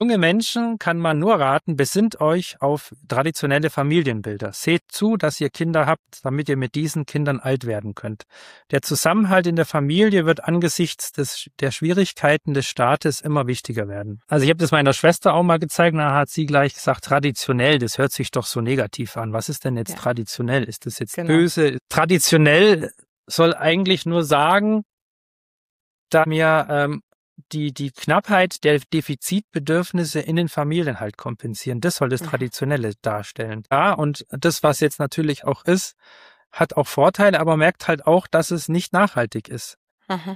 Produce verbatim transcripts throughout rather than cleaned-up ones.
Junge Menschen kann man nur raten, besinnt euch auf traditionelle Familienbilder. Seht zu, dass ihr Kinder habt, damit ihr mit diesen Kindern alt werden könnt. Der Zusammenhalt in der Familie wird angesichts des, der Schwierigkeiten des Staates immer wichtiger werden. Also ich habe das meiner Schwester auch mal gezeigt, da hat sie gleich gesagt, traditionell, das hört sich doch so negativ an. Was ist denn jetzt ja. traditionell? Ist das jetzt genau. böse? Traditionell soll eigentlich nur sagen, da mir ähm, die die Knappheit der Defizitbedürfnisse in den Familien halt kompensieren. Das soll das Traditionelle darstellen. Ja, und das, was jetzt natürlich auch ist, hat auch Vorteile, aber merkt halt auch, dass es nicht nachhaltig ist. Aha.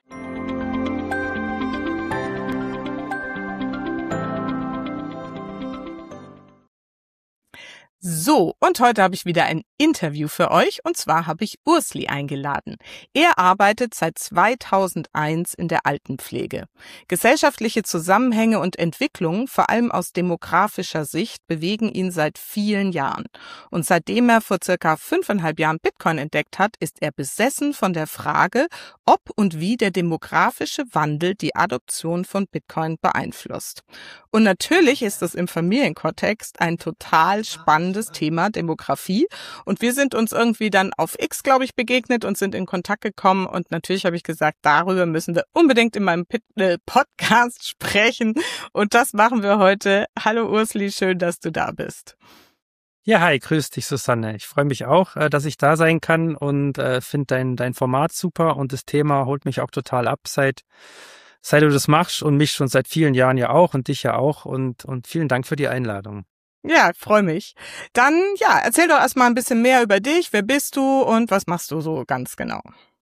So, und heute habe ich wieder ein Interview für euch, und zwar habe ich Ursli eingeladen. Er arbeitet seit zweitausendeins in der Altenpflege. Gesellschaftliche Zusammenhänge und Entwicklungen, vor allem aus demografischer Sicht, bewegen ihn seit vielen Jahren. Und seitdem er vor circa fünfeinhalb Jahren Bitcoin entdeckt hat, ist er besessen von der Frage, ob und wie der demografische Wandel die Adoption von Bitcoin beeinflusst. Und natürlich ist es im Familienkontext ein total spannendes Thema, Demografie. Und wir sind uns irgendwie dann auf X, glaube ich, begegnet und sind in Kontakt gekommen. Und natürlich habe ich gesagt, darüber müssen wir unbedingt in meinem Podcast sprechen. Und das machen wir heute. Hallo Ursli, schön, dass du da bist. Ja, hi, grüß dich, Susanne. Ich freue mich auch, dass ich da sein kann und äh, finde dein, dein Format super. Und das Thema holt mich auch total ab, seit seit du das machst und mich schon seit vielen Jahren ja auch und dich ja auch. Und, und vielen Dank für die Einladung. Ja, freue mich. Dann, ja, erzähl doch erstmal ein bisschen mehr über dich. Wer bist du und was machst du so ganz genau?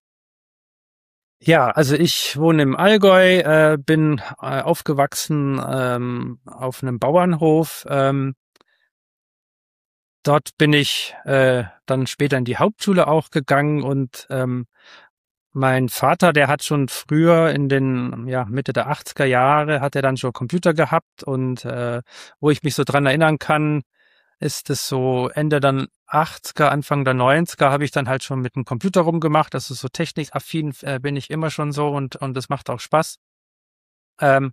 Ja, also ich wohne im Allgäu, äh, bin äh, aufgewachsen ähm, auf einem Bauernhof. Ähm, dort bin ich äh, dann später in die Hauptschule auch gegangen und ähm, mein Vater, der hat schon früher in den ja Mitte der achtziger Jahre hat er dann schon Computer gehabt und äh, wo ich mich so dran erinnern kann, ist es so Ende der achtziger, Anfang der neunziger habe ich dann halt schon mit dem Computer rumgemacht. Also so technikaffin äh, bin ich immer schon so und und das macht auch Spaß. Ähm,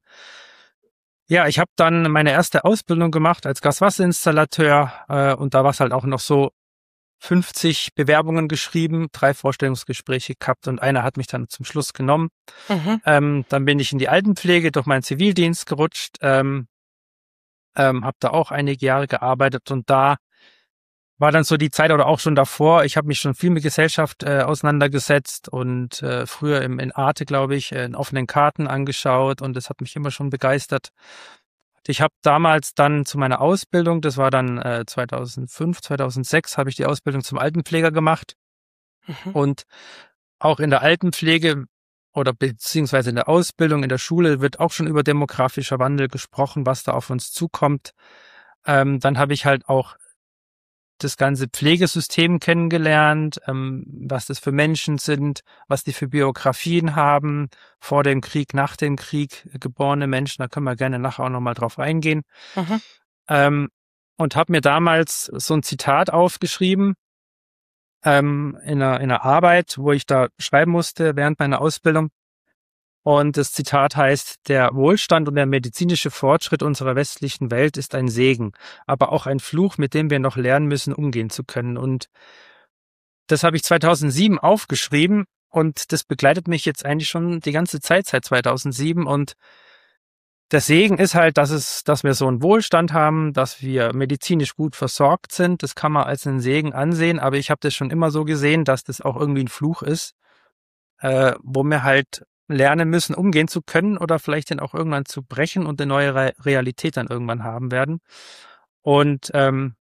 ja, ich habe dann meine erste Ausbildung gemacht als Gaswasserinstallateur äh, und da war es halt auch noch so, fünfzig Bewerbungen geschrieben, drei Vorstellungsgespräche gehabt und einer hat mich dann zum Schluss genommen. Mhm. Ähm, dann bin ich in die Altenpflege durch meinen Zivildienst gerutscht, ähm, ähm, habe da auch einige Jahre gearbeitet und da war dann so die Zeit oder auch schon davor, ich habe mich schon viel mit Gesellschaft äh, auseinandergesetzt und äh, früher im, in Arte, glaube ich, äh, in offenen Karten angeschaut und das hat mich immer schon begeistert. Ich habe damals dann zu meiner Ausbildung, das war dann äh, zweitausendfünf, zweitausendsechs, habe ich die Ausbildung zum Altenpfleger gemacht. Mhm. Und auch in der Altenpflege oder beziehungsweise in der Ausbildung, in der Schule wird auch schon über demografischer Wandel gesprochen, was da auf uns zukommt. Ähm, dann habe ich halt auch das ganze Pflegesystem kennengelernt, ähm, was das für Menschen sind, was die für Biografien haben, vor dem Krieg, nach dem Krieg geborene Menschen, da können wir gerne nachher auch nochmal drauf eingehen. Mhm. Ähm, und habe mir damals so ein Zitat aufgeschrieben ähm, in, einer, in einer Arbeit, wo ich da schreiben musste während meiner Ausbildung. Und das Zitat heißt, der Wohlstand und der medizinische Fortschritt unserer westlichen Welt ist ein Segen, aber auch ein Fluch, mit dem wir noch lernen müssen, umgehen zu können. Und das habe ich zweitausendsieben aufgeschrieben und das begleitet mich jetzt eigentlich schon die ganze Zeit seit zweitausendsieben. Und der Segen ist halt, dass es, dass wir so einen Wohlstand haben, dass wir medizinisch gut versorgt sind. Das kann man als einen Segen ansehen, aber ich habe das schon immer so gesehen, dass das auch irgendwie ein Fluch ist, äh, wo wir halt lernen müssen, umgehen zu können oder vielleicht dann auch irgendwann zu brechen und eine neue Re- Realität dann irgendwann haben werden. Und ähm,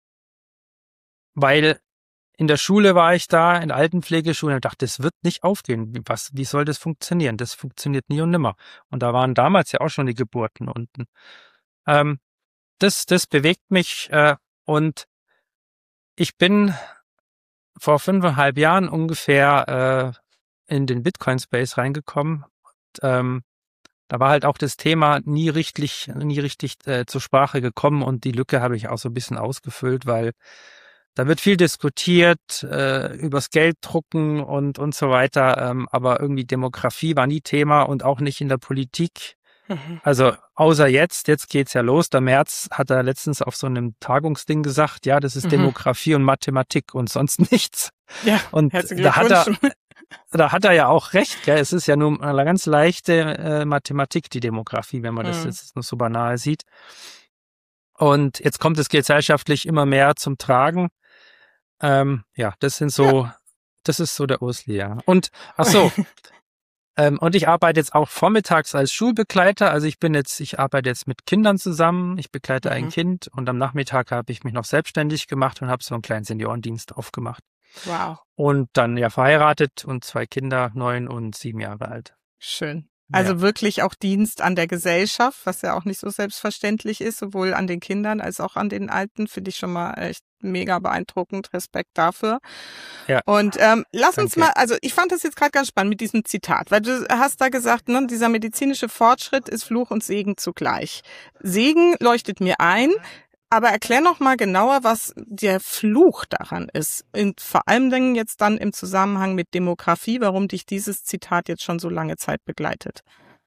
weil in der Schule war ich da, in der Altenpflegeschule, und dachte, das wird nicht aufgehen. Wie, was, wie soll das funktionieren? Das funktioniert nie und nimmer. Und da waren damals ja auch schon die Geburten unten. Ähm, das, das bewegt mich äh, und ich bin vor fünfeinhalb Jahren ungefähr äh, in den Bitcoin-Space reingekommen. Und, ähm, da war halt auch das Thema nie richtig, nie richtig äh, zur Sprache gekommen und die Lücke habe ich auch so ein bisschen ausgefüllt, weil da wird viel diskutiert äh, übers Gelddrucken und und so weiter, ähm, aber irgendwie Demografie war nie Thema und auch nicht in der Politik Mhm. Also außer jetzt, jetzt geht's ja los. Der Merz hat da letztens auf so einem Tagungsding gesagt, ja, das ist Mhm. Demografie und Mathematik und sonst nichts. Ja, Und herzlichen da hat er, Glückwunsch. da hat er ja auch recht, gell? Es ist ja nur eine ganz leichte äh, Mathematik, die Demografie, wenn man das Mhm. jetzt nur so banal sieht. Und jetzt kommt es gesellschaftlich immer mehr zum Tragen. Ähm, ja, das sind so, Ja. das ist so der Ursli, ja. Und, ach so, ähm, und ich arbeite jetzt auch vormittags als Schulbegleiter. Also ich bin jetzt, ich arbeite jetzt mit Kindern zusammen. Ich begleite ein Mhm. Kind und am Nachmittag habe ich mich noch selbstständig gemacht und habe so einen kleinen Seniorendienst aufgemacht. Wow, Und dann ja verheiratet und zwei Kinder, neun und sieben Jahre alt. schön. Ja. Also wirklich auch Dienst an der Gesellschaft, was ja auch nicht so selbstverständlich ist, sowohl an den Kindern als auch an den Alten, finde ich schon mal echt mega beeindruckend. Respekt dafür. Ja. Und ähm, lass uns Danke. mal, also ich fand das jetzt gerade ganz spannend mit diesem Zitat, weil du hast da gesagt, ne, dieser medizinische Fortschritt ist Fluch und Segen zugleich. Segen leuchtet mir ein, aber erklär noch mal genauer, was der Fluch daran ist. Und vor allem dann jetzt dann im Zusammenhang mit Demografie, warum dich dieses Zitat jetzt schon so lange Zeit begleitet.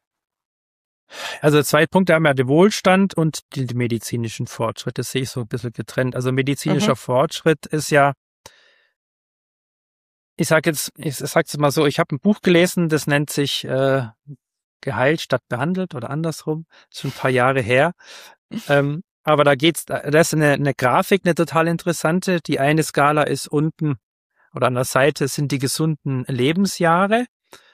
Also zwei Punkte haben wir, den Wohlstand und den medizinischen Fortschritt. Das sehe ich so ein bisschen getrennt. Also medizinischer Mhm. Fortschritt ist ja, ich sage jetzt, ich sage es mal so, ich habe ein Buch gelesen, das nennt sich äh, Geheilt statt behandelt oder andersrum. Das ist schon ein paar Jahre her. Ähm, aber da geht's, da ist eine, eine Grafik, eine total interessante. Die eine Skala ist unten oder an der Seite sind die gesunden Lebensjahre.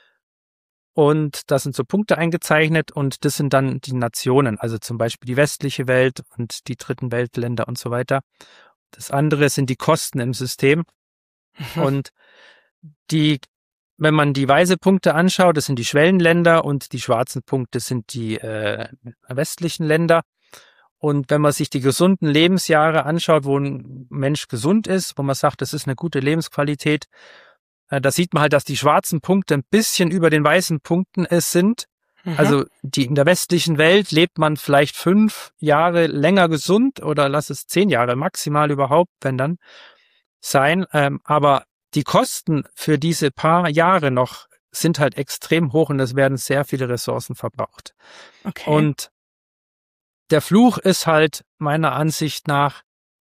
Und da sind so Punkte eingezeichnet und das sind dann die Nationen, also zum Beispiel die westliche Welt und die dritten Weltländer und so weiter. Das andere sind die Kosten im System. Mhm. Und die, wenn man die weiße Punkte anschaut, das sind die Schwellenländer und die schwarzen Punkte sind die äh, westlichen Länder. Und wenn man sich die gesunden Lebensjahre anschaut, wo ein Mensch gesund ist, wo man sagt, das ist eine gute Lebensqualität, äh, da sieht man halt, dass die schwarzen Punkte ein bisschen über den weißen Punkten es sind. Mhm. Also die in der westlichen Welt lebt man vielleicht fünf Jahre länger gesund oder lass es zehn Jahre maximal überhaupt, wenn dann sein. Ähm, aber die Kosten für diese paar Jahre noch sind halt extrem hoch und es werden sehr viele Ressourcen verbraucht. Okay. Und der Fluch ist halt meiner Ansicht nach,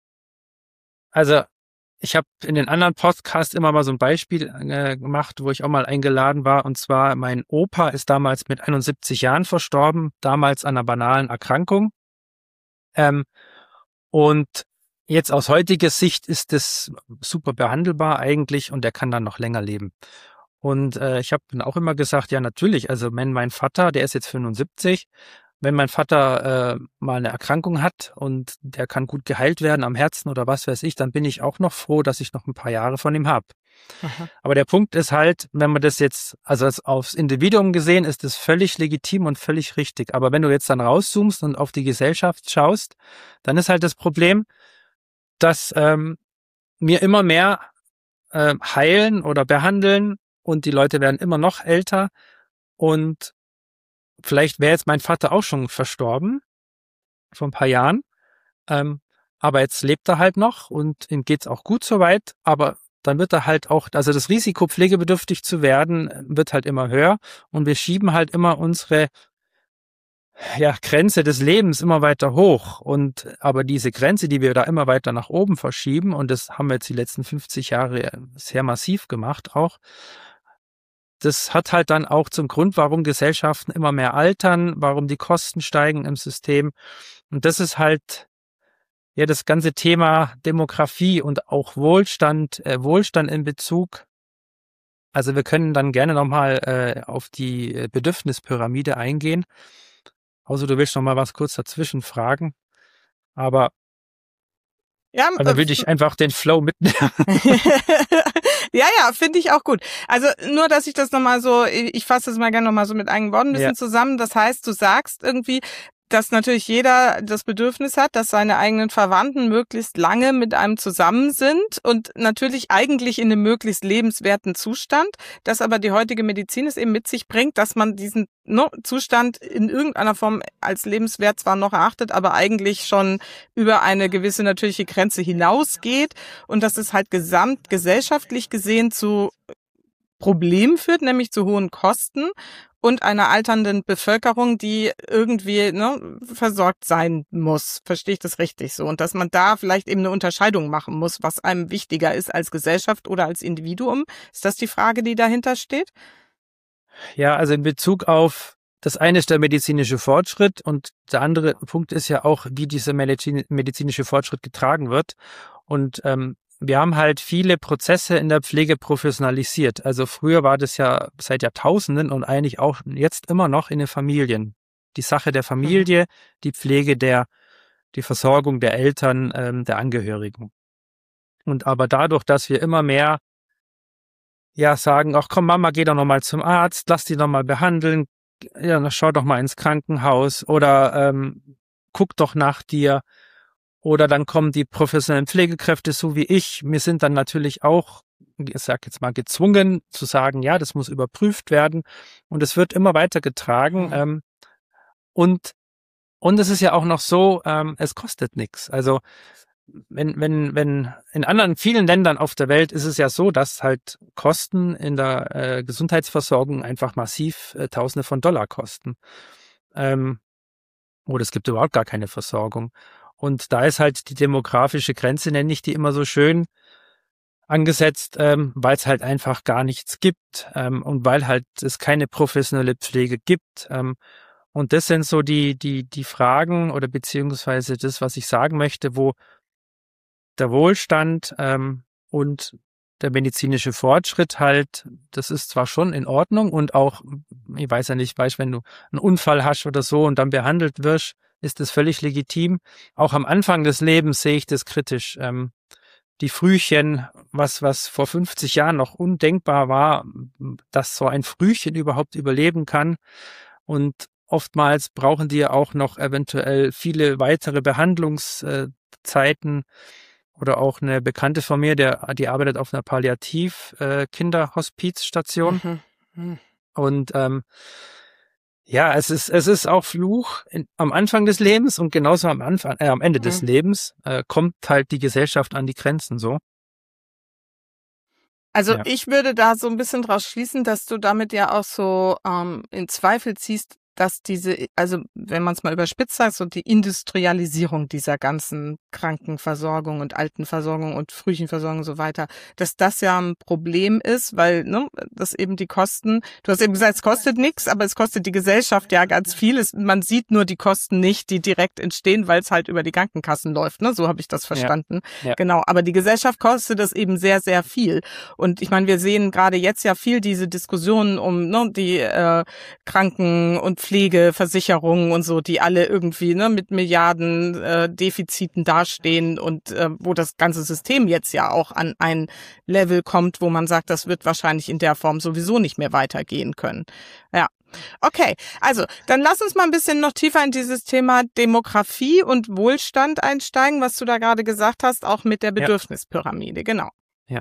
also ich habe in den anderen Podcasts immer mal so ein Beispiel äh, gemacht, wo ich auch mal eingeladen war. Und zwar, mein Opa ist damals mit einundsiebzig Jahren verstorben, damals an einer banalen Erkrankung. Ähm, und jetzt aus heutiger Sicht ist es super behandelbar eigentlich und er kann dann noch länger leben. Und äh, ich habe dann auch immer gesagt, ja natürlich, also wenn mein Vater, der ist jetzt fünfundsiebzig, wenn mein Vater äh, mal eine Erkrankung hat und der kann gut geheilt werden am Herzen oder was weiß ich, dann bin ich auch noch froh, dass ich noch ein paar Jahre von ihm habe. Mhm. Aber der Punkt ist halt, wenn man das jetzt, also aufs Individuum gesehen, ist das völlig legitim und völlig richtig. Aber wenn du jetzt dann rauszoomst und auf die Gesellschaft schaust, dann ist halt das Problem, dass ähm, wir immer mehr äh, heilen oder behandeln und die Leute werden immer noch älter und vielleicht wäre jetzt mein Vater auch schon verstorben vor ein paar Jahren, ähm, aber jetzt lebt er halt noch und ihm geht's auch gut soweit, aber dann wird er halt auch, also das Risiko, pflegebedürftig zu werden, wird halt immer höher und wir schieben halt immer unsere ja, Grenze des Lebens immer weiter hoch und aber diese Grenze, die wir da immer weiter nach oben verschieben und das haben wir jetzt die letzten fünfzig Jahre sehr massiv gemacht auch, das hat halt dann auch zum Grund, warum Gesellschaften immer mehr altern, warum die Kosten steigen im System. Und das ist halt ja das ganze Thema Demografie und auch Wohlstand, äh, Wohlstand in Bezug. Also wir können dann gerne nochmal äh, auf die Bedürfnispyramide eingehen. Außer du willst noch mal was kurz dazwischen fragen. Aber Ja, also dann würde ich einfach den Flow mitnehmen. ja, ja, finde ich auch gut. Also nur, dass ich das nochmal so, ich fasse das mal gerne nochmal so mit eigenen Worten ein bisschen ja. zusammen. Das heißt, du sagst irgendwie, dass natürlich jeder das Bedürfnis hat, dass seine eigenen Verwandten möglichst lange mit einem zusammen sind und natürlich eigentlich in einem möglichst lebenswerten Zustand, dass aber die heutige Medizin es eben mit sich bringt, dass man diesen no, Zustand in irgendeiner Form als lebenswert zwar noch erachtet, aber eigentlich schon über eine gewisse natürliche Grenze hinausgeht und dass es halt gesamtgesellschaftlich gesehen zu Problemen führt, nämlich zu hohen Kosten. und einer alternden Bevölkerung, die irgendwie ne, versorgt sein muss. Verstehe ich das richtig so? Und dass man da vielleicht eben eine Unterscheidung machen muss, was einem wichtiger ist als Gesellschaft oder als Individuum. Ist das die Frage, die dahinter steht? Ja, also in Bezug auf das eine ist der medizinische Fortschritt und der andere Punkt ist ja auch, wie dieser Medizin, medizinische Fortschritt getragen wird. Und ähm, wir haben halt viele Prozesse in der Pflege professionalisiert. Also früher war das ja seit Jahrtausenden und eigentlich auch jetzt immer noch in den Familien. Die Sache der Familie, mhm. die Pflege der, die Versorgung der Eltern, ähm, der Angehörigen. Und aber dadurch, dass wir immer mehr ja sagen, ach komm Mama, geh doch nochmal zum Arzt, lass die nochmal behandeln, ja, schau doch mal ins Krankenhaus oder ähm, guck doch nach dir. Oder dann kommen die professionellen Pflegekräfte, so wie ich. Wir sind dann natürlich auch, ich sag jetzt mal, gezwungen zu sagen, ja, das muss überprüft werden. Und es wird immer weiter getragen. Mhm. Ähm, und und es ist ja auch noch so, ähm, es kostet nichts. Also wenn wenn wenn in anderen vielen Ländern auf der Welt ist es ja so, dass halt Kosten in der äh, Gesundheitsversorgung einfach massiv äh, Tausende von Dollar kosten. Ähm, oder es gibt überhaupt gar keine Versorgung. Und da ist halt die demografische Grenze, nenne ich die immer so schön, angesetzt, ähm, weil es halt einfach gar nichts gibt ähm, und weil halt es keine professionelle Pflege gibt. Ähm, und das sind so die die die Fragen oder beziehungsweise das, was ich sagen möchte, wo der Wohlstand ähm, und der medizinische Fortschritt halt, das ist zwar schon in Ordnung und auch, ich weiß ja nicht, weißt, wenn du einen Unfall hast oder so und dann behandelt wirst, ist das völlig legitim. Auch am Anfang des Lebens sehe ich das kritisch. Ähm, die Frühchen, was was vor fünfzig Jahren noch undenkbar war, dass so ein Frühchen überhaupt überleben kann. Und oftmals brauchen die ja auch noch eventuell viele weitere Behandlungszeiten. Oder auch eine Bekannte von mir, der die arbeitet auf einer Palliativ-Kinderhospizstation. Mhm. Mhm. Und ähm, ja, es ist es ist auch Fluch in, am Anfang des Lebens und genauso am Anfang, äh, am Ende mhm. des Lebens äh, kommt halt die Gesellschaft an die Grenzen so. Also ja. Ich würde da so ein bisschen draus schließen, dass du damit ja auch so ähm, in Zweifel ziehst, dass diese, also wenn man es mal überspitzt sagt, so die Industrialisierung dieser ganzen Krankenversorgung und Altenversorgung und Frühchenversorgung und so weiter, dass das ja ein Problem ist, weil ne, das eben die Kosten, du hast eben gesagt, es kostet nichts, aber es kostet die Gesellschaft ja ganz viel. Es, man sieht nur die Kosten nicht, die direkt entstehen, weil es halt über die Krankenkassen läuft. Ne? So habe ich das verstanden. Ja. Ja. Genau, aber die Gesellschaft kostet das eben sehr, sehr viel. Und ich meine, wir sehen gerade jetzt ja viel diese Diskussionen um ne, die äh, Kranken- und Pflegeversicherungen und so, die alle irgendwie ne, mit Milliarden äh, Defiziten dastehen und äh, wo das ganze System jetzt ja auch an ein Level kommt, wo man sagt, das wird wahrscheinlich in der Form sowieso nicht mehr weitergehen können. Ja. Okay, also dann lass uns mal ein bisschen noch tiefer in dieses Thema Demografie und Wohlstand einsteigen, was du da gerade gesagt hast, auch mit der Bedürfnispyramide, ja. Genau. Ja.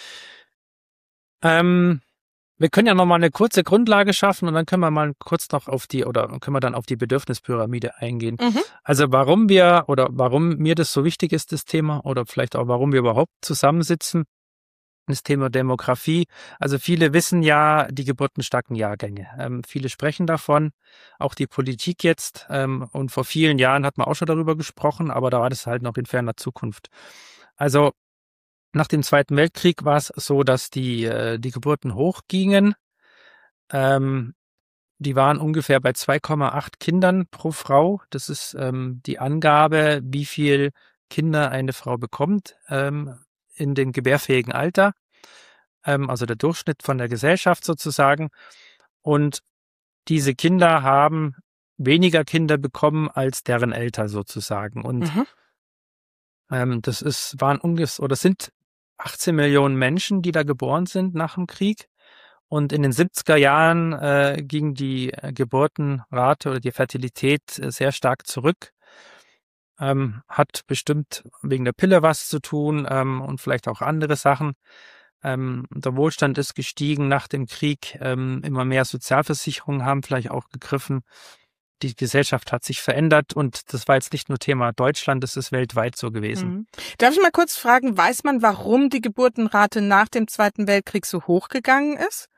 Ähm Wir können ja noch mal eine kurze Grundlage schaffen und dann können wir mal kurz noch auf die oder können wir dann auf die Bedürfnispyramide eingehen. Mhm. Also warum wir oder warum mir das so wichtig ist, das Thema, oder vielleicht auch warum wir überhaupt zusammensitzen, das Thema Demografie. Also viele wissen ja die geburtenstarken Jahrgänge. Ähm, viele sprechen davon, auch die Politik jetzt. Ähm, und vor vielen Jahren hat man auch schon darüber gesprochen, aber da war das halt noch in ferner Zukunft. Also nach dem Zweiten Weltkrieg war es so, dass die äh, die Geburten hochgingen. Ähm, die waren ungefähr bei zwei Komma acht Kindern pro Frau. Das ist ähm, die Angabe, wie viel Kinder eine Frau bekommt ähm, in dem gebärfähigen Alter. Ähm, also der Durchschnitt von der Gesellschaft sozusagen. Und diese Kinder haben weniger Kinder bekommen als deren Eltern sozusagen. Und mhm. ähm, das ist waren ungefähr oder sind achtzehn Millionen Menschen, die da geboren sind nach dem Krieg. Und in den siebziger Jahren äh, ging die Geburtenrate oder die Fertilität äh, sehr stark zurück. Ähm, hat bestimmt wegen der Pille was zu tun ähm, und vielleicht auch andere Sachen. Ähm, der Wohlstand ist gestiegen nach dem Krieg. Ähm, immer mehr Sozialversicherungen haben vielleicht auch gegriffen. Die Gesellschaft hat sich verändert und das war jetzt nicht nur Thema Deutschland, das ist weltweit so gewesen. Mhm. Darf ich mal kurz fragen, weiß man, warum die Geburtenrate nach dem Zweiten Weltkrieg so hoch gegangen ist?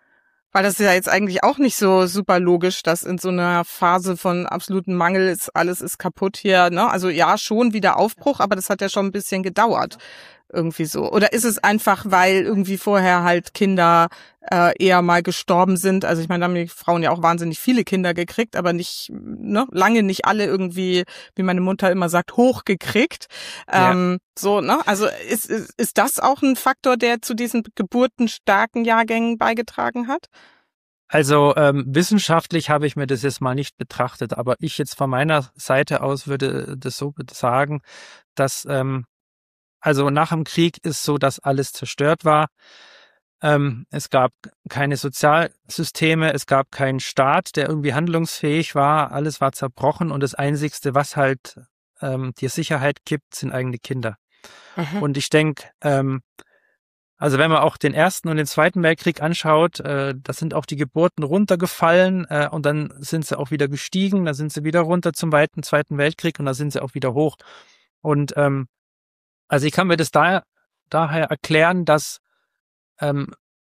Weil das ist ja jetzt eigentlich auch nicht so super logisch, dass in so einer Phase von absolutem Mangel ist, alles ist kaputt hier, ne? Also ja, schon wieder Aufbruch, aber das hat ja schon ein bisschen gedauert. Irgendwie so. Oder ist es einfach, weil irgendwie vorher halt Kinder äh, eher mal gestorben sind? Also ich meine, da haben die Frauen ja auch wahnsinnig viele Kinder gekriegt, aber nicht, ne, lange nicht alle irgendwie, wie meine Mutter immer sagt, hochgekriegt. Ähm, ja. So, ne? Also ist, ist, ist das auch ein Faktor, der zu diesen geburtenstarken Jahrgängen beigetragen hat? Also ähm, wissenschaftlich habe ich mir das jetzt mal nicht betrachtet, aber ich jetzt von meiner Seite aus würde das so sagen, dass ähm, also nach dem Krieg ist so, dass alles zerstört war. Ähm, es gab keine Sozialsysteme, es gab keinen Staat, der irgendwie handlungsfähig war. Alles war zerbrochen und das Einzigste, was halt ähm, dir Sicherheit gibt, sind eigene Kinder. Mhm. Und ich denke, ähm, also wenn man auch den Ersten und den Zweiten Weltkrieg anschaut, äh, da sind auch die Geburten runtergefallen äh, und dann sind sie auch wieder gestiegen, dann sind sie wieder runter zum weiten Zweiten Weltkrieg und dann sind sie auch wieder hoch. Und ähm, also ich kann mir das da, daher erklären, dass ähm,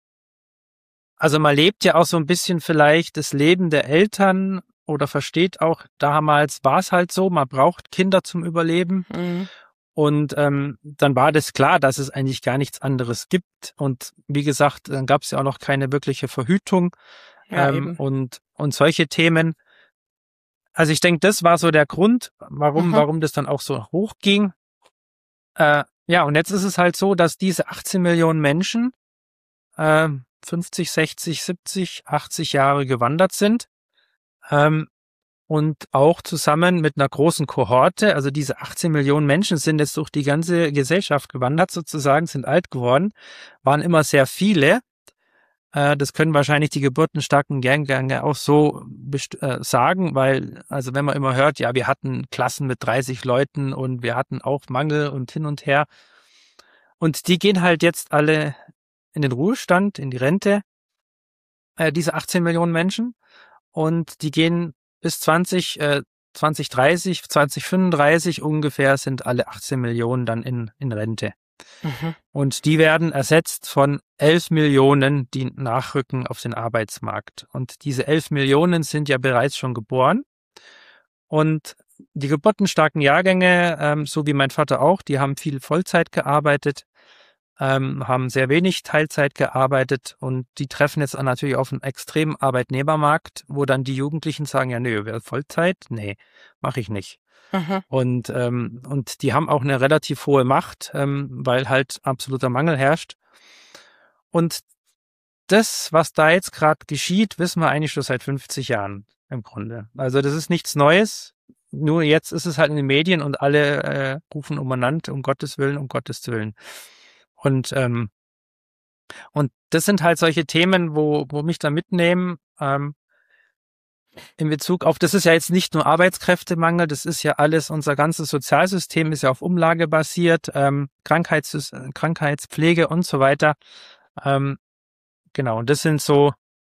also man lebt ja auch so ein bisschen vielleicht das Leben der Eltern oder versteht auch, damals war es halt so, man braucht Kinder zum Überleben. Mhm. Und ähm, dann war das klar, dass es eigentlich gar nichts anderes gibt. Und wie gesagt, dann gab es ja auch noch keine wirkliche Verhütung ja, ähm, und und solche Themen. Also ich denke, das war so der Grund, warum mhm. warum das dann auch so hoch ging. Äh, ja, und jetzt ist es halt so, dass diese achtzehn Millionen Menschen äh, fünfzig, sechzig, siebzig, achtzig Jahre gewandert sind. Ähm, Und auch zusammen mit einer großen Kohorte, also diese achtzehn Millionen Menschen sind jetzt durch die ganze Gesellschaft gewandert sozusagen, sind alt geworden, waren immer sehr viele. Das können wahrscheinlich die geburtenstarken Jahrgänge auch so sagen, weil, also wenn man immer hört, ja, wir hatten Klassen mit dreißig Leuten und wir hatten auch Mangel und hin und her. Und die gehen halt jetzt alle in den Ruhestand, in die Rente, diese achtzehn Millionen Menschen. Und die gehen bis zwanzig, äh, zwanzig dreißig, zwanzig fünfunddreißig ungefähr sind alle achtzehn Millionen dann in, in Rente. Mhm. Und die werden ersetzt von elf Millionen, die nachrücken auf den Arbeitsmarkt. Und diese elf Millionen sind ja bereits schon geboren. Und die geburtenstarken Jahrgänge, ähm, so wie mein Vater auch, die haben viel Vollzeit gearbeitet, ähm, haben sehr wenig Teilzeit gearbeitet und die treffen jetzt natürlich auf einen extremen Arbeitnehmermarkt, wo dann die Jugendlichen sagen, ja, nö, Vollzeit? Nee, mache ich nicht. Mhm. Und ähm, und die haben auch eine relativ hohe Macht, ähm, weil halt absoluter Mangel herrscht. Und das, was da jetzt gerade geschieht, wissen wir eigentlich schon seit fünfzig Jahren im Grunde. Also das ist nichts Neues, nur jetzt ist es halt in den Medien und alle äh, rufen umeinander, um Gottes Willen, um Gottes Willen. Und ähm, und das sind halt solche Themen, wo wo mich da mitnehmen ähm, in Bezug auf, das ist ja jetzt nicht nur Arbeitskräftemangel, das ist ja alles, unser ganzes Sozialsystem ist ja auf Umlage basiert, ähm, Krankheits, Krankheitspflege und so weiter. Ähm, genau, und das sind so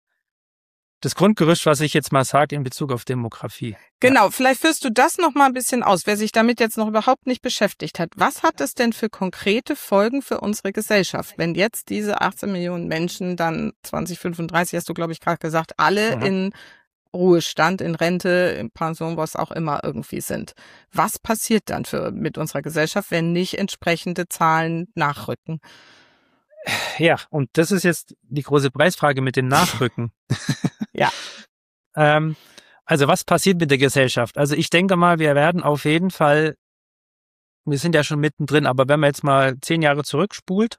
das Grundgerüst, was ich jetzt mal sage in Bezug auf Demografie. Genau, ja. Vielleicht führst du das noch mal ein bisschen aus, wer sich damit jetzt noch überhaupt nicht beschäftigt hat. Was hat es denn für konkrete Folgen für unsere Gesellschaft, wenn jetzt diese achtzehn Millionen Menschen dann zwanzig fünfunddreißig, hast du, glaube ich, gerade gesagt, alle mhm. in Ruhestand, in Rente, in Pension, was auch immer irgendwie sind. Was passiert dann für mit unserer Gesellschaft, wenn nicht entsprechende Zahlen nachrücken? Ja, und das ist jetzt die große Preisfrage mit dem Nachrücken. Ja. ähm, also was passiert mit der Gesellschaft? Also ich denke mal, wir werden auf jeden Fall, wir sind ja schon mittendrin, aber wenn man jetzt mal zehn Jahre zurückspult,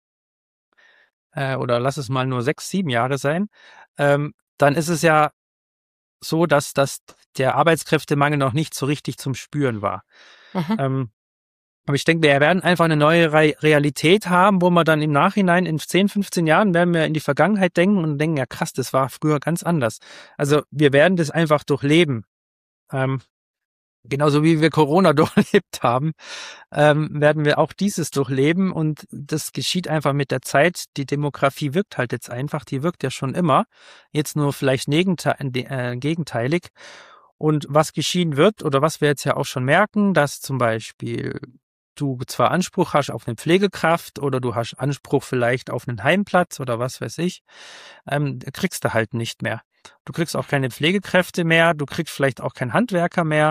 äh, oder lass es mal nur sechs, sieben Jahre sein, ähm, dann ist es ja so, dass, dass der Arbeitskräftemangel noch nicht so richtig zum Spüren war. Mhm. Ähm, aber ich denke, wir werden einfach eine neue Re- Realität haben, wo wir dann im Nachhinein in zehn, fünfzehn Jahren werden wir in die Vergangenheit denken und denken, ja krass, das war früher ganz anders. Also wir werden das einfach durchleben. Ähm, genauso wie wir Corona durchlebt haben, ähm, werden wir auch dieses durchleben und das geschieht einfach mit der Zeit. Die Demografie wirkt halt jetzt einfach, die wirkt ja schon immer, jetzt nur vielleicht negente- äh, gegenteilig. Und was geschehen wird oder was wir jetzt ja auch schon merken, dass zum Beispiel du zwar Anspruch hast auf eine Pflegekraft oder du hast Anspruch vielleicht auf einen Heimplatz oder was weiß ich, ähm, kriegst du halt nicht mehr. Du kriegst auch keine Pflegekräfte mehr, du kriegst vielleicht auch keinen Handwerker mehr,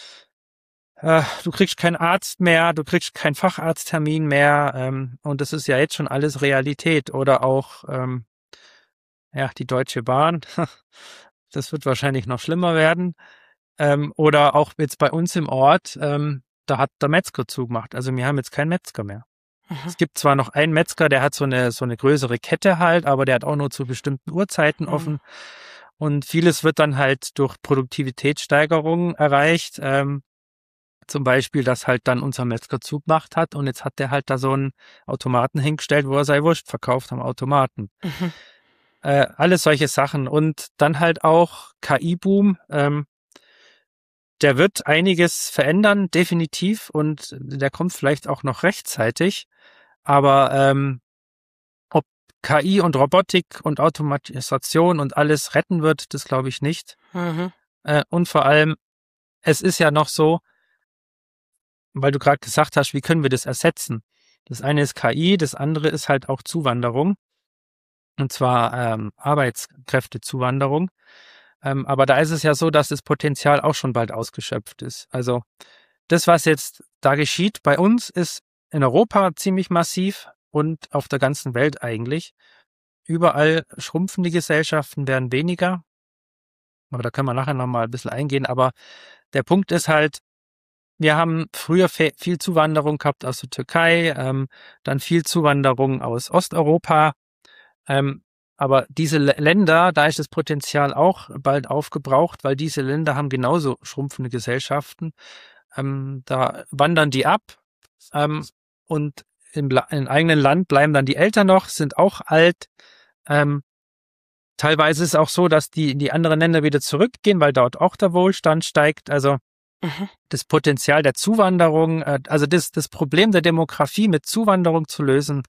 äh, du kriegst keinen Arzt mehr, du kriegst keinen Facharzttermin mehr, ähm, und das ist ja jetzt schon alles Realität. Oder auch ähm, ja, die Deutsche Bahn, das wird wahrscheinlich noch schlimmer werden. Ähm, oder auch jetzt bei uns im Ort, ähm, da hat der Metzger zugemacht. Also wir haben jetzt keinen Metzger mehr. Mhm. Es gibt zwar noch einen Metzger, der hat so eine so eine größere Kette halt, aber der hat auch nur zu bestimmten Uhrzeiten Mhm. offen. Und vieles wird dann halt durch Produktivitätssteigerung erreicht. Ähm, zum Beispiel, dass halt dann unser Metzger zugemacht hat und jetzt hat der halt da so einen Automaten hingestellt, wo er seine Wurst verkauft am Automaten. Mhm. Äh, alles solche Sachen. Und dann halt auch K I-Boom. Ähm, der wird einiges verändern, definitiv. Und der kommt vielleicht auch noch rechtzeitig. Aber ähm, ob K I und Robotik und Automatisation und alles retten wird, das glaube ich nicht. Mhm. Äh, und vor allem, es ist ja noch so, weil du gerade gesagt hast, wie können wir das ersetzen? Das eine ist K I, das andere ist halt auch Zuwanderung. Und zwar ähm, Arbeitskräftezuwanderung. Ähm, aber da ist es ja so, dass das Potenzial auch schon bald ausgeschöpft ist. Also das, was jetzt da geschieht bei uns, ist in Europa ziemlich massiv und auf der ganzen Welt eigentlich. Überall schrumpfen die Gesellschaften, werden weniger. Aber da können wir nachher nochmal ein bisschen eingehen. Aber der Punkt ist halt, wir haben früher fe- viel Zuwanderung gehabt aus der Türkei, ähm, dann viel Zuwanderung aus Osteuropa. Ähm, aber diese L- Länder, da ist das Potenzial auch bald aufgebraucht, weil diese Länder haben genauso schrumpfende Gesellschaften. Ähm, da wandern die ab ähm, und im, La- im eigenen Land bleiben dann die Eltern noch, sind auch alt. Ähm, teilweise ist es auch so, dass die in die anderen Länder wieder zurückgehen, weil dort auch der Wohlstand steigt. Also Mhm. das Potenzial der Zuwanderung, äh, also das, das Problem der Demografie mit Zuwanderung zu lösen,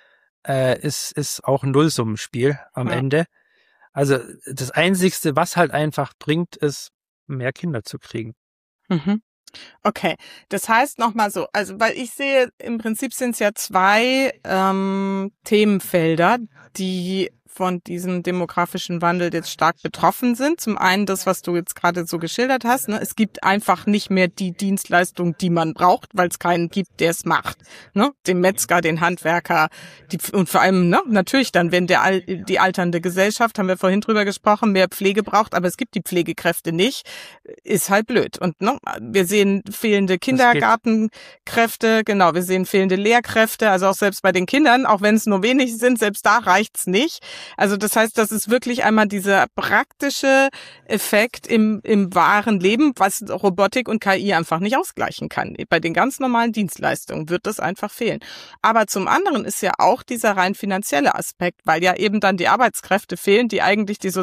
äh, ist, ist auch ein Nullsummenspiel am Ja. Ende. Also das Einzigste, was halt einfach bringt, ist, mehr Kinder zu kriegen. Mhm. Okay, das heißt nochmal so, also weil ich sehe, im Prinzip sind es ja zwei ähm, Themenfelder, die von diesem demografischen Wandel jetzt stark betroffen sind. Zum einen das, was du jetzt gerade so geschildert hast. Ne? Es gibt einfach nicht mehr die Dienstleistung, die man braucht, weil es keinen gibt, der es macht. Ne? Den Metzger, den Handwerker, die, und vor allem ne, natürlich dann, wenn der Al- die alternde Gesellschaft, haben wir vorhin drüber gesprochen, mehr Pflege braucht, aber es gibt die Pflegekräfte nicht, ist halt blöd. Und ne, wir sehen fehlende Kindergartenkräfte, genau, wir sehen fehlende Lehrkräfte, also auch selbst bei den Kindern, auch wenn es nur wenig sind, selbst da reicht's nicht. Also das heißt, das ist wirklich einmal dieser praktische Effekt im, im wahren Leben, was Robotik und K I einfach nicht ausgleichen kann. Bei den ganz normalen Dienstleistungen wird das einfach fehlen. Aber zum anderen ist ja auch dieser rein finanzielle Aspekt, weil ja eben dann die Arbeitskräfte fehlen, die eigentlich die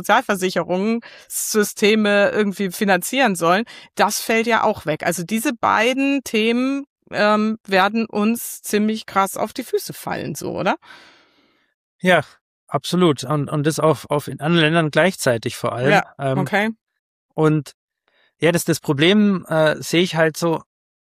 Sozialversicherungssysteme irgendwie finanzieren sollen. Das fällt ja auch weg. Also diese beiden Themen ähm, werden uns ziemlich krass auf die Füße fallen, so, oder? Ja, absolut. Und, und das auf, auf in anderen Ländern gleichzeitig vor allem. Ja, Ähm, okay. Und ja, das, das Problem äh, sehe ich halt so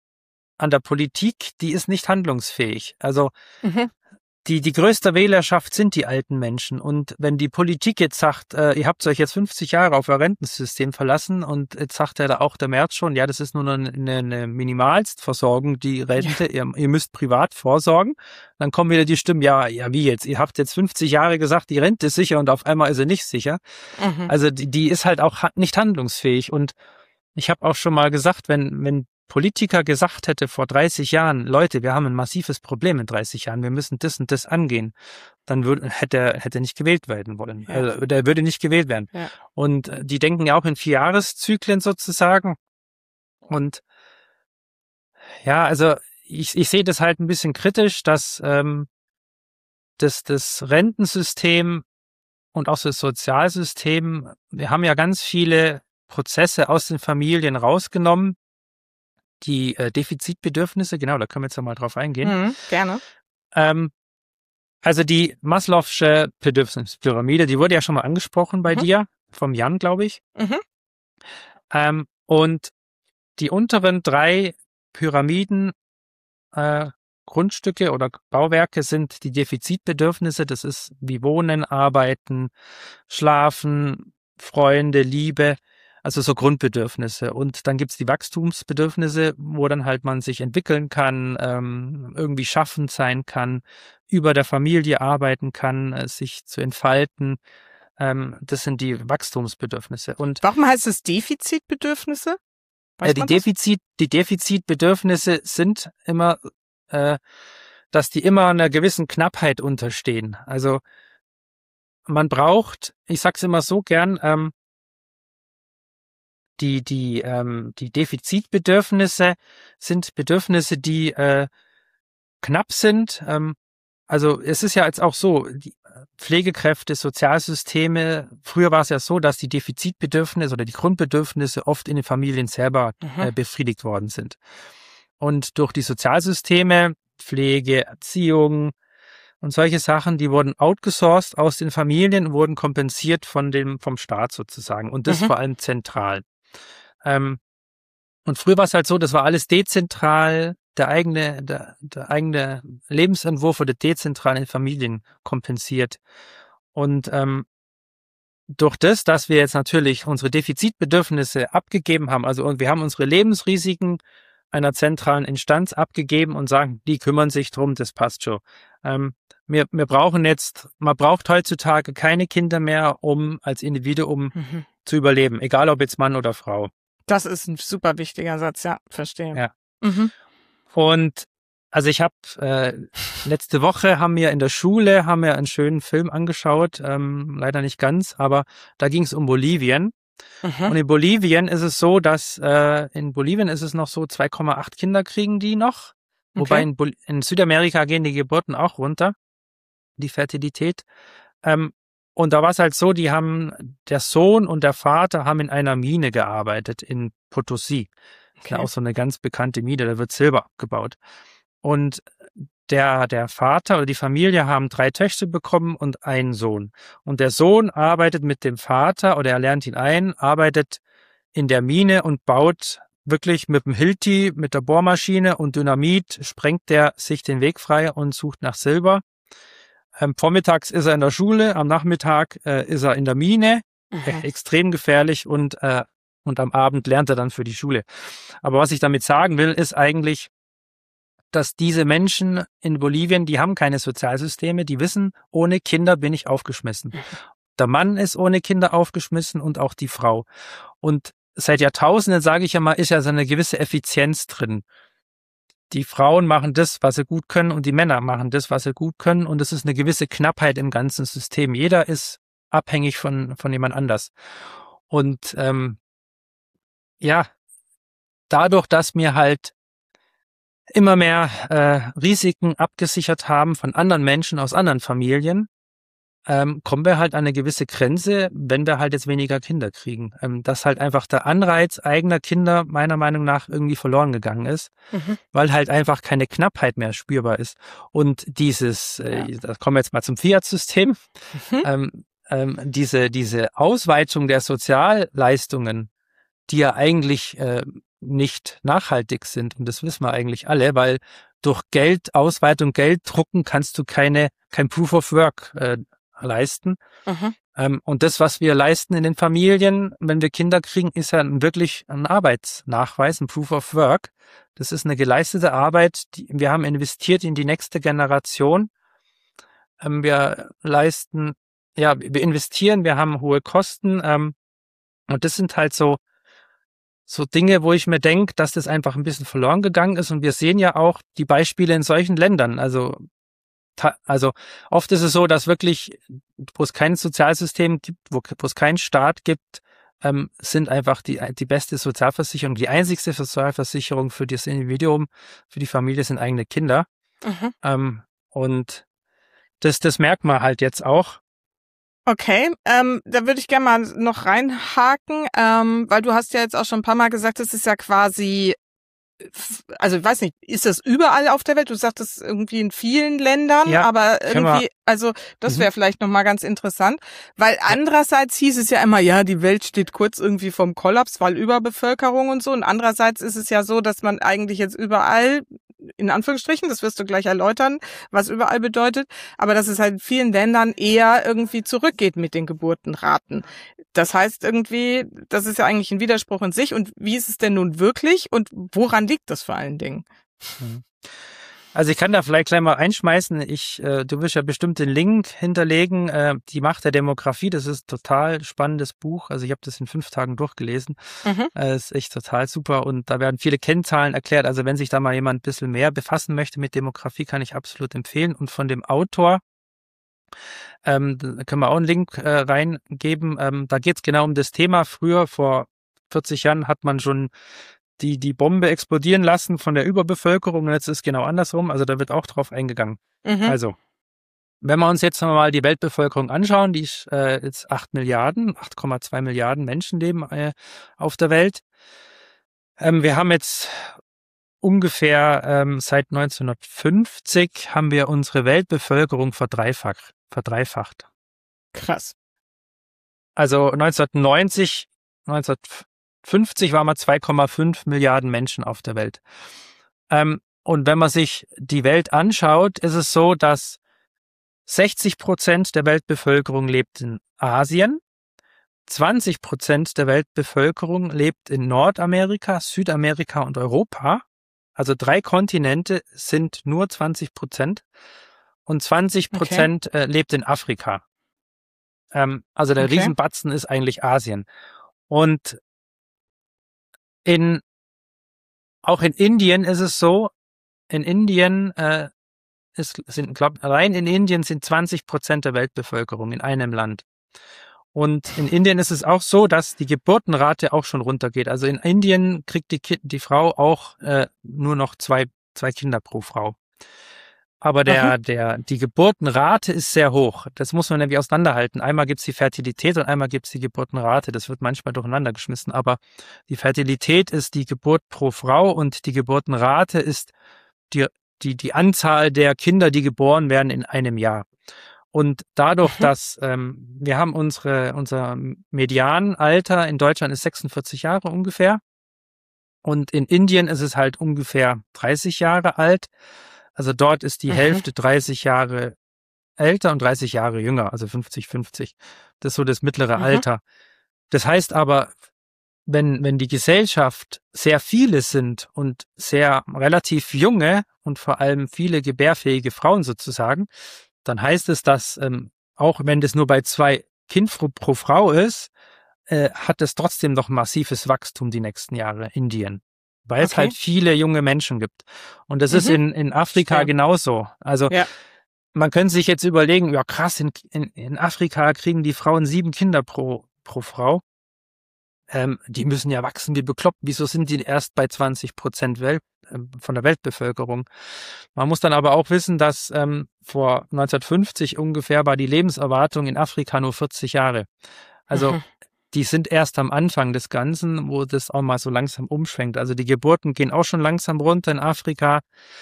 an der Politik, die ist nicht handlungsfähig. Also Mhm. die, die größte Wählerschaft sind die alten Menschen. Und wenn die Politik jetzt sagt, äh, ihr habt euch jetzt fünfzig Jahre auf euer Rentensystem verlassen und jetzt sagt ja da auch der Merz schon, ja, das ist nur eine, eine Minimalstversorgung, die Rente, ja. ihr, ihr müsst privat vorsorgen. Dann kommen wieder die Stimmen, ja, ja, wie jetzt? Ihr habt jetzt fünfzig Jahre gesagt, die Rente ist sicher und auf einmal ist sie nicht sicher. Mhm. Also die, die ist halt auch nicht handlungsfähig. Und ich habe auch schon mal gesagt, wenn, wenn Politiker gesagt hätte vor dreißig Jahren, Leute, wir haben ein massives Problem in dreißig Jahren, wir müssen das und das angehen, dann würde, hätte er hätte nicht gewählt werden wollen. Ja. Also der würde nicht gewählt werden. Ja. Und die denken ja auch in Vierjahreszyklen sozusagen. Und ja, also ich, ich sehe das halt ein bisschen kritisch, dass ähm, das, das Rentensystem und auch das Sozialsystem, wir haben ja ganz viele Prozesse aus den Familien rausgenommen. Die äh, Defizitbedürfnisse, genau, da können wir jetzt ja mal drauf eingehen. Mhm, gerne. Ähm, also die Maslow'sche Bedürfnispyramide, die wurde ja schon mal angesprochen bei Mhm. dir, vom Jan, glaube ich. Mhm. Ähm, und die unteren drei Pyramiden äh, Grundstücke oder Bauwerke sind die Defizitbedürfnisse. Das ist wie Wohnen, Arbeiten, Schlafen, Freunde, Liebe, also so Grundbedürfnisse. Und dann gibt's die Wachstumsbedürfnisse, wo dann halt man sich entwickeln kann, ähm, irgendwie schaffend sein kann, über der Familie arbeiten kann, äh, sich zu entfalten. Ähm, das sind die Wachstumsbedürfnisse. Und Warum heißt es Defizitbedürfnisse? Weiß äh, die man das? Defizit, die Defizitbedürfnisse sind immer, äh, dass die immer einer gewissen Knappheit unterstehen. Also man braucht, ich sag's immer so gern, ähm, die die ähm, die Defizitbedürfnisse sind Bedürfnisse, die äh, knapp sind. Ähm, also es ist ja jetzt auch so, die Pflegekräfte, Sozialsysteme, früher war es ja so, dass die Defizitbedürfnisse oder die Grundbedürfnisse oft in den Familien selber Mhm. äh, befriedigt worden sind. Und durch die Sozialsysteme, Pflege, Erziehung und solche Sachen, die wurden outgesourced aus den Familien und wurden kompensiert von dem, vom Staat sozusagen. Und das Mhm. vor allem zentral. Ähm, und früher war es halt so, das war alles dezentral, der eigene, der, der eigene Lebensentwurf wurde dezentral in Familien kompensiert. Und ähm, durch das, dass wir jetzt natürlich unsere Defizitbedürfnisse abgegeben haben, also wir haben unsere Lebensrisiken einer zentralen Instanz abgegeben und sagen, die kümmern sich drum, das passt schon. Ähm, wir, wir brauchen jetzt, man braucht heutzutage keine Kinder mehr, um als Individuum Mhm. zu überleben, egal ob jetzt Mann oder Frau. Das ist ein super wichtiger Satz, ja, verstehe. Ja. Mhm. Und also ich habe äh, letzte Woche haben wir in der Schule haben wir einen schönen Film angeschaut, ähm, leider nicht ganz, aber da ging es um Bolivien. Mhm. Und in Bolivien ist es so, dass äh, in Bolivien ist es noch so zwei Komma acht Kinder kriegen die noch, wobei Okay. in, Bol in Südamerika gehen die Geburten auch runter, die Fertilität. Ähm, und da war es halt so, die haben, der Sohn und der Vater haben in einer Mine gearbeitet in Potosí. Das ist ja Okay. auch so eine ganz bekannte Mine, da wird Silber abgebaut. Und der, der Vater oder die Familie haben drei Töchter bekommen und einen Sohn. Und der Sohn arbeitet mit dem Vater oder er lernt ihn ein, arbeitet in der Mine und baut wirklich mit dem Hilti, mit der Bohrmaschine und Dynamit, sprengt der sich den Weg frei und sucht nach Silber. Ähm, vormittags ist er in der Schule, am Nachmittag äh, ist er in der Mine, äh, Mhm. extrem gefährlich und, äh, und am Abend lernt er dann für die Schule. Aber was ich damit sagen will, ist eigentlich, dass diese Menschen in Bolivien, die haben keine Sozialsysteme, die wissen, ohne Kinder bin ich aufgeschmissen. Der Mann ist ohne Kinder aufgeschmissen und auch die Frau. Und seit Jahrtausenden, sage ich ja mal, ist ja so eine gewisse Effizienz drin. Die Frauen machen das, was sie gut können und die Männer machen das, was sie gut können und es ist eine gewisse Knappheit im ganzen System. Jeder ist abhängig von, von jemand anders. Und ähm, ja, dadurch, dass mir halt immer mehr äh, Risiken abgesichert haben von anderen Menschen aus anderen Familien, ähm, kommen wir halt an eine gewisse Grenze, wenn wir halt jetzt weniger Kinder kriegen. Ähm, dass halt einfach der Anreiz eigener Kinder meiner Meinung nach irgendwie verloren gegangen ist, Mhm. weil halt einfach keine Knappheit mehr spürbar ist. Und dieses, äh, Ja. da kommen wir jetzt mal zum Fiat-System, Mhm. ähm, ähm, diese, diese Ausweitung der Sozialleistungen, die ja eigentlich äh, nicht nachhaltig sind. Und das wissen wir eigentlich alle, weil durch Geld, Ausweitung, Geld drucken kannst du keine, kein Proof of Work äh, leisten. Mhm. Ähm, und das, was wir leisten in den Familien, wenn wir Kinder kriegen, ist ja wirklich ein Arbeitsnachweis, ein Proof of Work. Das ist eine geleistete Arbeit, die wir haben investiert in die nächste Generation. Ähm, wir leisten, ja, wir investieren, wir haben hohe Kosten. Ähm, und das sind halt so So Dinge, wo ich mir denke, dass das einfach ein bisschen verloren gegangen ist. Und wir sehen ja auch die Beispiele in solchen Ländern. Also, ta- also oft ist es so, dass wirklich, wo es kein Sozialsystem gibt, wo, wo es keinen Staat gibt, ähm, sind einfach die, die beste Sozialversicherung, die einzigste Sozialversicherung für das Individuum, für die Familie sind eigene Kinder. Mhm. Ähm, und das, das merkt man halt jetzt auch. Okay, ähm, da würde ich gerne mal noch reinhaken, ähm, weil du hast ja jetzt auch schon ein paar Mal gesagt, es ist ja quasi, also ich weiß nicht, ist das überall auf der Welt? Du sagtest irgendwie in vielen Ländern, Ja, aber können wir- irgendwie, also das Mhm. wäre vielleicht nochmal ganz interessant, weil andererseits hieß es ja immer, ja, die Welt steht kurz irgendwie vom Kollaps, weil Überbevölkerung und so, und andererseits ist es ja so, dass man eigentlich jetzt überall in Anführungsstrichen, das wirst du gleich erläutern, was überall bedeutet, aber dass es halt in vielen Ländern eher irgendwie zurückgeht mit den Geburtenraten. Das heißt irgendwie, das ist ja eigentlich ein Widerspruch in sich. Und wie ist es denn nun wirklich und woran liegt das vor allen Dingen? Also ich kann da vielleicht gleich mal einschmeißen. Ich, äh, du wirst ja bestimmt den Link hinterlegen. Äh, Die Macht der Demografie, das ist ein total spannendes Buch. Also ich habe das in fünf Tagen durchgelesen. Mhm. Äh, ist echt total super und da werden viele Kennzahlen erklärt. Also wenn sich da mal jemand ein bisschen mehr befassen möchte mit Demografie, kann ich absolut empfehlen. Und von dem Autor, ähm, da können wir auch einen Link äh, reingeben. Ähm, da geht es genau um das Thema. Früher, vor vierzig Jahren, hat man schon die die Bombe explodieren lassen von der Überbevölkerung und jetzt ist es genau andersrum, also da wird auch drauf eingegangen. Mhm. Also, wenn wir uns jetzt mal die Weltbevölkerung anschauen, die ist äh, jetzt acht Milliarden, acht Komma zwei Milliarden Menschen leben äh, auf der Welt. Ähm, wir haben jetzt ungefähr ähm, seit neunzehnhundertfünfzig haben wir unsere Weltbevölkerung verdreifacht. verdreifacht. Krass. Also neunzehnhundertneunzig, neunzehnhundertfünfzig waren wir zwei Komma fünf Milliarden Menschen auf der Welt. Ähm, und wenn man sich die Welt anschaut, ist es so, dass sechzig Prozent der Weltbevölkerung lebt in Asien, zwanzig Prozent der Weltbevölkerung lebt in Nordamerika, Südamerika und Europa. Also drei Kontinente sind nur zwanzig Prozent und zwanzig Prozent okay. äh, lebt in Afrika. Ähm, also der okay. Riesenbatzen ist eigentlich Asien. Und in auch in Indien ist es so, in Indien äh, ist, sind, glaub, rein in Indien sind zwanzig Prozent der Weltbevölkerung in einem Land. Und in Indien ist es auch so, dass die Geburtenrate auch schon runtergeht. Also in Indien kriegt die, die Frau auch äh, nur noch zwei, zwei Kinder pro Frau. Aber der, der, die Geburtenrate ist sehr hoch. Das muss man nämlich auseinanderhalten. Einmal gibt's die Fertilität und einmal gibt's die Geburtenrate. Das wird manchmal durcheinander geschmissen. Aber die Fertilität ist die Geburt pro Frau und die Geburtenrate ist die, die, die Anzahl der Kinder, die geboren werden in einem Jahr. Und dadurch, mhm. dass ähm, wir haben unsere, unser Medianalter in Deutschland ist sechsundvierzig Jahre ungefähr. Und in Indien ist es halt ungefähr dreißig Jahre alt. Also dort ist die mhm. Hälfte dreißig Jahre älter und dreißig Jahre jünger, also fünfzig fünfzig. Das ist so das mittlere mhm. Alter. Das heißt aber, wenn, wenn die Gesellschaft sehr viele sind und sehr relativ junge und vor allem viele gebärfähige Frauen sozusagen, dann heißt es, dass ähm, auch wenn das nur bei zwei Kind pro Frau ist, äh, hat es trotzdem noch massives Wachstum die nächsten Jahre in Indien. Weil okay. es halt viele junge Menschen gibt. Und das mhm. ist in, in Afrika ja. genauso. Also ja. man könnte sich jetzt überlegen, ja krass, in, in, in Afrika kriegen die Frauen sieben Kinder pro, pro Frau. Ähm, die müssen ja wachsen wie bekloppt. Wieso sind die erst bei zwanzig Prozent Welt, äh, von der Weltbevölkerung? Man muss dann aber auch wissen, dass ähm, vor neunzehnhundertfünfzig ungefähr war die Lebenserwartung in Afrika nur vierzig Jahre. Also mhm. die sind erst am Anfang des Ganzen, wo das auch mal so langsam umschwenkt. Also die Geburten gehen auch schon langsam runter in Afrika.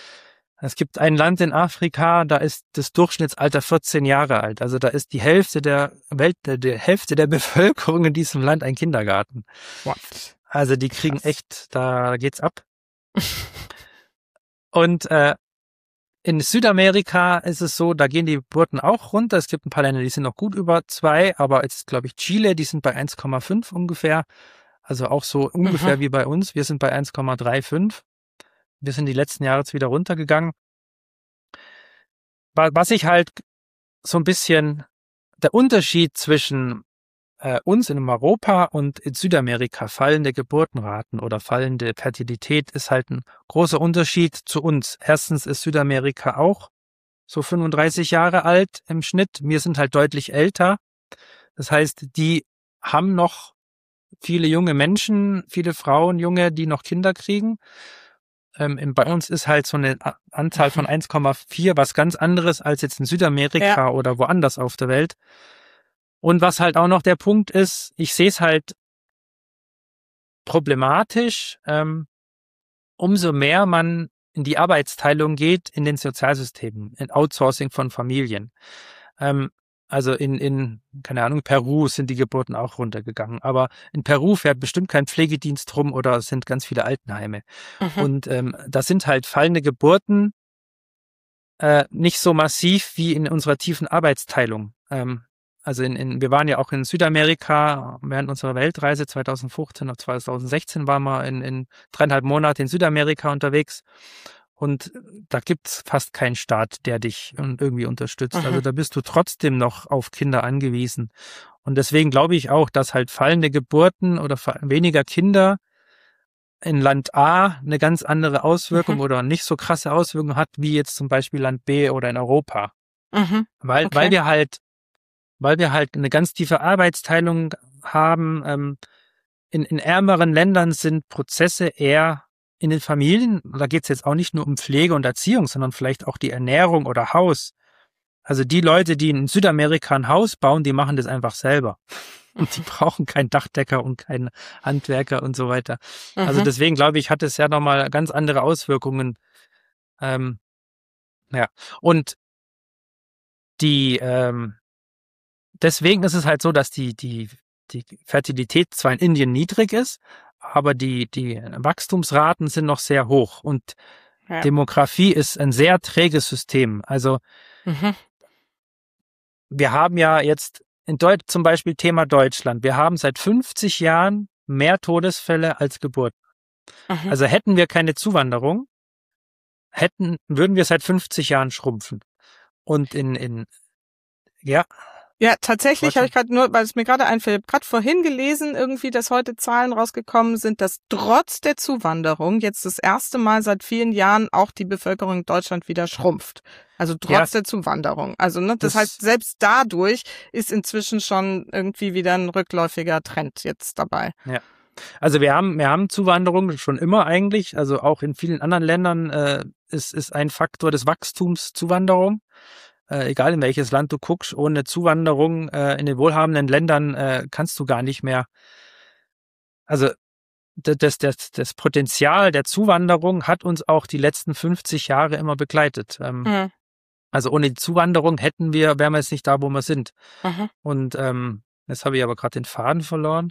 Es gibt ein Land in Afrika, da ist das Durchschnittsalter vierzehn Jahre alt. Also da ist die Hälfte der Welt, die Hälfte der Bevölkerung in diesem Land ein Kindergarten. What? Also die kriegen Krass. echt, da geht's ab. Und äh, in Südamerika ist es so, da gehen die Geburten auch runter. Es gibt ein paar Länder, die sind noch gut über zwei, aber jetzt glaube ich Chile, die sind bei eins Komma fünf ungefähr. Also auch so ungefähr mhm. wie bei uns. Wir sind bei eins Komma fünfunddreißig. Wir sind die letzten Jahre jetzt wieder runtergegangen. Was ich halt so ein bisschen, der Unterschied zwischen äh, uns in Europa und in Südamerika, fallende Geburtenraten oder fallende Fertilität, ist halt ein großer Unterschied zu uns. Erstens ist Südamerika auch so fünfunddreißig Jahre alt im Schnitt. Wir sind halt deutlich älter. Das heißt, die haben noch viele junge Menschen, viele Frauen, Junge, die noch Kinder kriegen. Ähm, bei uns ist halt so eine Anzahl von eins Komma vier was ganz anderes als jetzt in Südamerika ja. oder woanders auf der Welt. Und was halt auch noch der Punkt ist, ich sehe es halt problematisch, ähm, umso mehr man in die Arbeitsteilung geht in den Sozialsystemen, in Outsourcing von Familien. Ähm, Also in, in, keine Ahnung, Peru sind die Geburten auch runtergegangen. Aber in Peru fährt bestimmt kein Pflegedienst rum oder es sind ganz viele Altenheime. Mhm. Und ähm, das sind halt fallende Geburten, äh, nicht so massiv wie in unserer tiefen Arbeitsteilung. Ähm, also in, in, wir waren ja auch in Südamerika während unserer Weltreise zweitausendfünfzehn auf zweitausendsechzehn waren wir in, in dreieinhalb Monate in Südamerika unterwegs. Und da gibt's fast keinen Staat, der dich irgendwie unterstützt. Mhm. Also da bist du trotzdem noch auf Kinder angewiesen. Und deswegen glaube ich auch, dass halt fallende Geburten oder weniger Kinder in Land A eine ganz andere Auswirkung Mhm. oder nicht so krasse Auswirkungen hat, wie jetzt zum Beispiel Land B oder in Europa. Mhm. Weil, Okay. weil wir halt, weil wir halt eine ganz tiefe Arbeitsteilung haben. Ähm, in, in ärmeren Ländern sind Prozesse eher in den Familien, da geht es jetzt auch nicht nur um Pflege und Erziehung, sondern vielleicht auch die Ernährung oder Haus. Also die Leute, die in Südamerika ein Haus bauen, die machen das einfach selber. Und die brauchen keinen Dachdecker und keinen Handwerker und so weiter. Mhm. Also deswegen glaube ich, hat es ja nochmal ganz andere Auswirkungen. Ähm, ja. Und die, ähm, deswegen ist es halt so, dass die, die, die Fertilität zwar in Indien niedrig ist, aber die, die Wachstumsraten sind noch sehr hoch und Ja. Demografie ist ein sehr träges System. Also Mhm. wir haben ja jetzt in Deutsch zum Beispiel Thema Deutschland. Wir haben seit fünfzig Jahren mehr Todesfälle als Geburten. Mhm. Also hätten wir keine Zuwanderung, hätten, würden wir seit fünfzig Jahren schrumpfen. Und in, in, ja. Ja, tatsächlich habe Warte. ich gerade nur, weil es mir gerade einfällt, gerade vorhin gelesen, irgendwie, dass heute Zahlen rausgekommen sind, dass trotz der Zuwanderung jetzt das erste Mal seit vielen Jahren auch die Bevölkerung in Deutschland wieder schrumpft. Also trotz Ja. der Zuwanderung. Also, ne, das, Das- heißt, selbst dadurch ist inzwischen schon irgendwie wieder ein rückläufiger Trend jetzt dabei. Also wir haben, wir haben Zuwanderung schon immer eigentlich. Also auch in vielen anderen Ländern äh, ist, ist ein Faktor des Wachstums Zuwanderung. Äh, egal in welches Land du guckst, ohne Zuwanderung äh, in den wohlhabenden Ländern äh, kannst du gar nicht mehr. Also das, das, das Potenzial der Zuwanderung hat uns auch die letzten fünfzig Jahre immer begleitet. Ähm, Mhm. Also ohne die Zuwanderung hätten wir, wären wir jetzt nicht da, wo wir sind. Mhm. Und ähm, jetzt habe ich aber gerade den Faden verloren.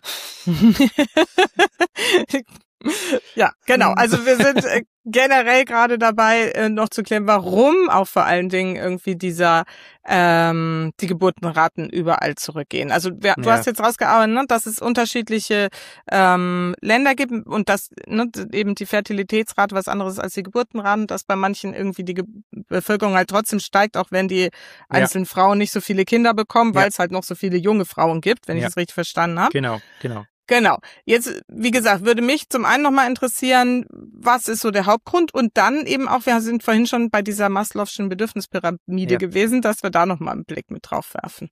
Ja, genau. Also wir sind äh, generell gerade dabei, äh, noch zu klären, warum auch vor allen Dingen irgendwie dieser ähm, die Geburtenraten überall zurückgehen. Also wir, du Ja. hast jetzt rausgearbeitet, ne, dass es unterschiedliche ähm, Länder gibt und dass ne, eben die Fertilitätsrate was anderes ist als die Geburtenraten, dass bei manchen irgendwie die Ge Bevölkerung halt trotzdem steigt, auch wenn die einzelnen Frauen nicht so viele Kinder bekommen, Ja. weil es halt noch so viele junge Frauen gibt, wenn ich Ja. es richtig verstanden habe. Genau, genau. Genau. Jetzt, wie gesagt, würde mich zum einen nochmal interessieren, was ist so der Hauptgrund und dann eben auch, wir sind vorhin schon bei dieser Maslow'schen Bedürfnispyramide Ja. gewesen, dass wir da nochmal einen Blick mit drauf werfen.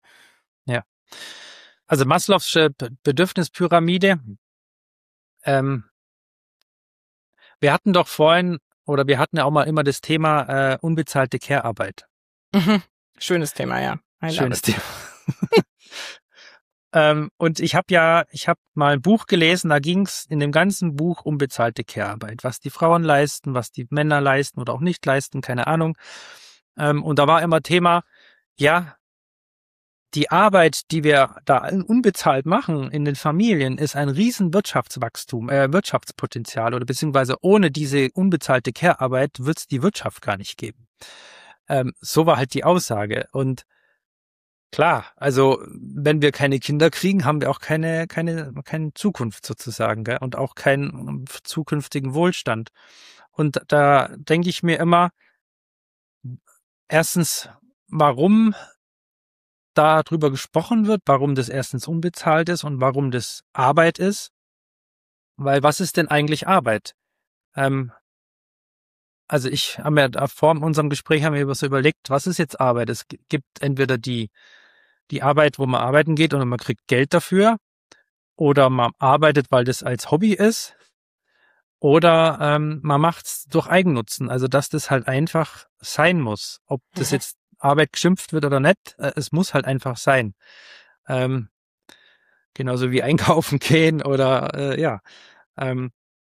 Also Maslow'sche Be- Bedürfnispyramide. Ähm, wir hatten doch vorhin, oder wir hatten ja auch mal immer das Thema äh, unbezahlte Care-Arbeit. Mhm. Schönes Thema, ja. I love Schönes it. Thema. ähm, und ich habe ja, ich habe mal ein Buch gelesen, da ging es in dem ganzen Buch um bezahlte Care-Arbeit, was die Frauen leisten, was die Männer leisten oder auch nicht leisten, keine Ahnung. Ähm, und da war immer Thema, ja, die Arbeit, die wir da unbezahlt machen in den Familien, ist ein riesen Wirtschaftswachstum, äh, Wirtschaftspotenzial oder beziehungsweise ohne diese unbezahlte Care-Arbeit wird es die Wirtschaft gar nicht geben. Ähm, so war halt die Aussage. Und klar, also wenn wir keine Kinder kriegen, haben wir auch keine keine keine Zukunft sozusagen, gell? Und auch keinen zukünftigen Wohlstand. Und da denke ich mir immer, erstens, warum da drüber gesprochen wird, warum das erstens unbezahlt ist und warum das Arbeit ist. Weil was ist denn eigentlich Arbeit? Ähm, also ich habe mir da vor unserem Gespräch haben wir über so überlegt, was ist jetzt Arbeit? Es g- gibt entweder die die Arbeit, wo man arbeiten geht und man kriegt Geld dafür, oder man arbeitet, weil das als Hobby ist, oder ähm, man macht's durch Eigennutzen. Also dass das halt einfach sein muss. Ob das Mhm. jetzt Arbeit geschimpft wird oder nicht, äh, es muss halt einfach sein. Ähm, genauso wie einkaufen gehen oder äh, ja. Ähm,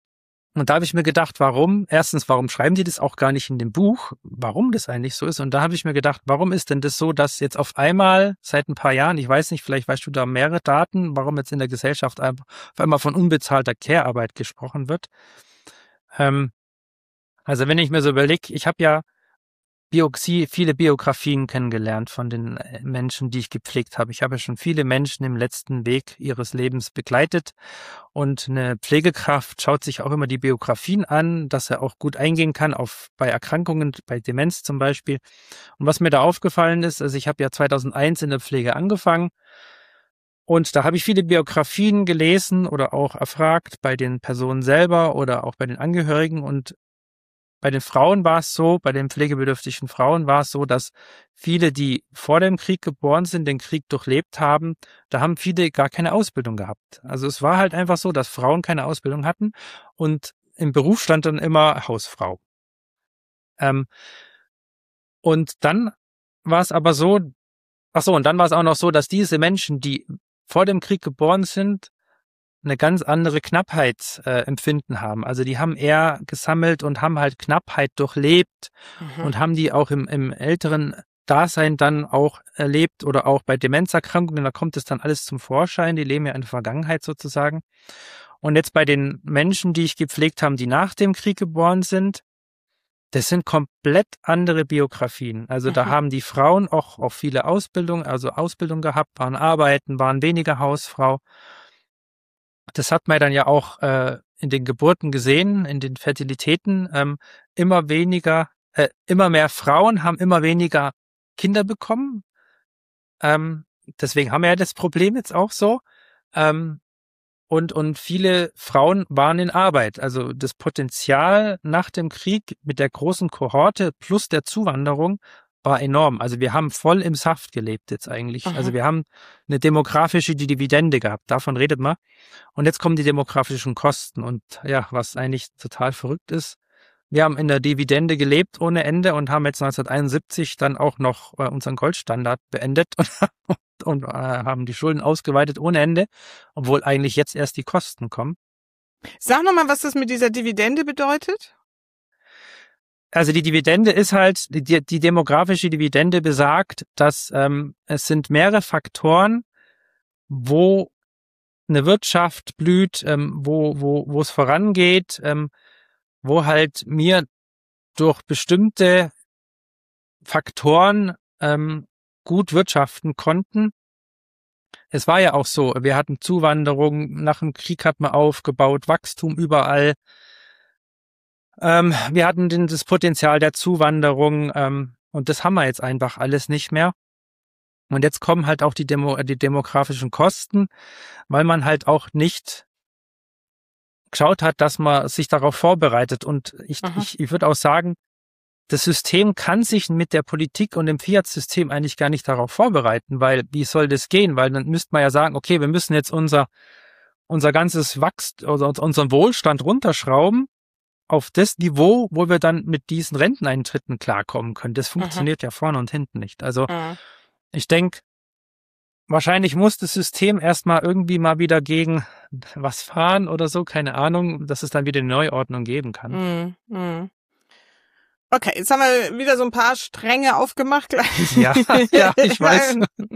Und da habe ich mir gedacht, warum? Erstens, warum schreiben die das auch gar nicht in dem Buch? Warum das eigentlich so ist? Und da habe ich mir gedacht, warum ist denn das so, dass jetzt auf einmal seit ein paar Jahren, ich weiß nicht, vielleicht weißt du da mehrere Daten, warum jetzt in der Gesellschaft auf einmal von unbezahlter Care-Arbeit gesprochen wird? Ähm, also wenn ich mir so überlege, ich habe ja Biografie, viele Biografien kennengelernt von den Menschen, die ich gepflegt habe. Ich habe ja schon viele Menschen im letzten Weg ihres Lebens begleitet und eine Pflegekraft schaut sich auch immer die Biografien an, dass er auch gut eingehen kann auf bei Erkrankungen, bei Demenz zum Beispiel. Und was mir da aufgefallen ist, also ich habe ja zweitausendeins in der Pflege angefangen und da habe ich viele Biografien gelesen oder auch erfragt bei den Personen selber oder auch bei den Angehörigen und bei den Frauen war es so, bei den pflegebedürftigen Frauen war es so, dass viele, die vor dem Krieg geboren sind, den Krieg durchlebt haben, da haben viele gar keine Ausbildung gehabt. Also es war halt einfach so, dass Frauen keine Ausbildung hatten und im Beruf stand dann immer Hausfrau. Ähm, und dann war es aber so, ach so, und dann war es auch noch so, dass diese Menschen, die vor dem Krieg geboren sind, eine ganz andere Knappheit äh, empfinden haben. Also die haben eher gesammelt und haben halt Knappheit durchlebt mhm. und haben die auch im, im älteren Dasein dann auch erlebt oder auch bei Demenzerkrankungen, da kommt es dann alles zum Vorschein, die leben ja in der Vergangenheit sozusagen. Und jetzt bei den Menschen, die ich gepflegt habe, die nach dem Krieg geboren sind, das sind komplett andere Biografien. Also mhm. da haben die Frauen auch, auch viele Ausbildung, also Ausbildung gehabt, waren arbeiten, waren weniger Hausfrau. Das hat man dann ja auch äh, in den Geburten gesehen, in den Fertilitäten. Ähm, immer weniger, äh, immer mehr Frauen haben immer weniger Kinder bekommen. Ähm, deswegen haben wir ja das Problem jetzt auch so. Ähm, und und viele Frauen waren in Arbeit. Also das Potenzial nach dem Krieg mit der großen Kohorte plus der Zuwanderung war enorm. Also wir haben voll im Saft gelebt jetzt eigentlich. Aha. Also wir haben eine demografische Dividende gehabt. Davon redet man. Und jetzt kommen die demografischen Kosten. Und ja, was eigentlich total verrückt ist, wir haben in der Dividende gelebt ohne Ende und haben jetzt neunzehnhunderteinundsiebzig dann auch noch äh, unseren Goldstandard beendet und, und äh, haben die Schulden ausgeweitet ohne Ende, obwohl eigentlich jetzt erst die Kosten kommen. Sag nochmal, was das mit dieser Dividende bedeutet. Also die Dividende ist halt, die, die demografische Dividende besagt, dass ähm, es sind mehrere Faktoren, wo eine Wirtschaft blüht, ähm, wo wo wo es vorangeht, ähm, wo halt mir durch bestimmte Faktoren ähm, gut wirtschaften konnten. Es war ja auch so, wir hatten Zuwanderung, nach dem Krieg hat man aufgebaut, Wachstum überall. Ähm, wir hatten den, das Potenzial der Zuwanderung ähm, und das haben wir jetzt einfach alles nicht mehr. Und jetzt kommen halt auch die, Demo, die demografischen Kosten, weil man halt auch nicht geschaut hat, dass man sich darauf vorbereitet. Und ich, ich, ich würde auch sagen, das System kann sich mit der Politik und dem Fiat-System eigentlich gar nicht darauf vorbereiten, weil wie soll das gehen? Weil dann müsste man ja sagen, okay, wir müssen jetzt unser unser ganzes Wachstum, oder unseren Wohlstand runterschrauben auf das Niveau, wo wir dann mit diesen Renteneintritten klarkommen können. Das funktioniert Aha. ja vorne und hinten nicht. Also Aha. ich denke, wahrscheinlich muss das System erstmal irgendwie mal wieder gegen was fahren oder so, keine Ahnung, dass es dann wieder eine Neuordnung geben kann. Mm, mm. Okay, jetzt haben wir wieder so ein paar Stränge aufgemacht. Ja, ja, ich weiß.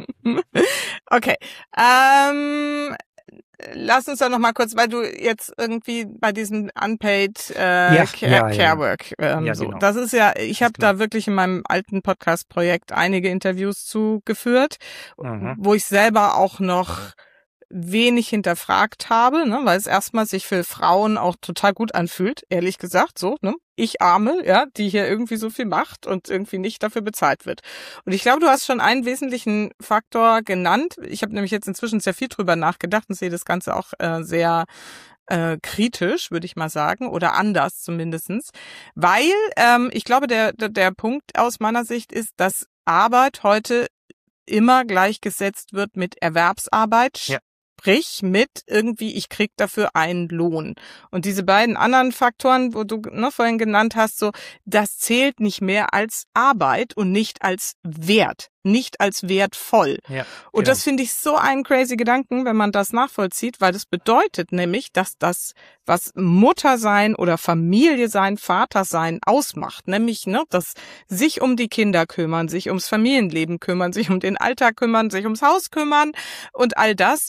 Okay, ähm, lass uns doch noch mal kurz, weil du jetzt irgendwie bei diesem Unpaid äh, ja, Care, ja, Care Work, ähm, ja, so. Genau. Das ist ja, ich habe da wirklich in meinem alten Podcast-Projekt einige Interviews zugeführt, mhm. wo ich selber auch noch wenig hinterfragt habe, ne, weil es erstmal sich für Frauen auch total gut anfühlt, ehrlich gesagt, so, ne, ich Arme, ja, die hier irgendwie so viel macht und irgendwie nicht dafür bezahlt wird. Und ich glaube, du hast schon einen wesentlichen Faktor genannt. Ich habe nämlich jetzt inzwischen sehr viel drüber nachgedacht und sehe das Ganze auch äh, sehr äh, kritisch, würde ich mal sagen, oder anders zumindestens, weil ähm, ich glaube, der, der der Punkt aus meiner Sicht ist, dass Arbeit heute immer gleichgesetzt wird mit Erwerbsarbeit. Ja. Sprich mit irgendwie, ich krieg dafür einen Lohn. Und diese beiden anderen Faktoren, wo du ne, vorhin genannt hast, so, das zählt nicht mehr als Arbeit und nicht als Wert. nicht als wertvoll. Ja, und genau. das finde ich so einen crazy Gedanken, wenn man das nachvollzieht, weil das bedeutet nämlich, dass das, was Muttersein oder Familie sein, Vater sein ausmacht, nämlich ne, das sich um die Kinder kümmern, sich ums Familienleben kümmern, sich um den Alltag kümmern, sich ums Haus kümmern und all das,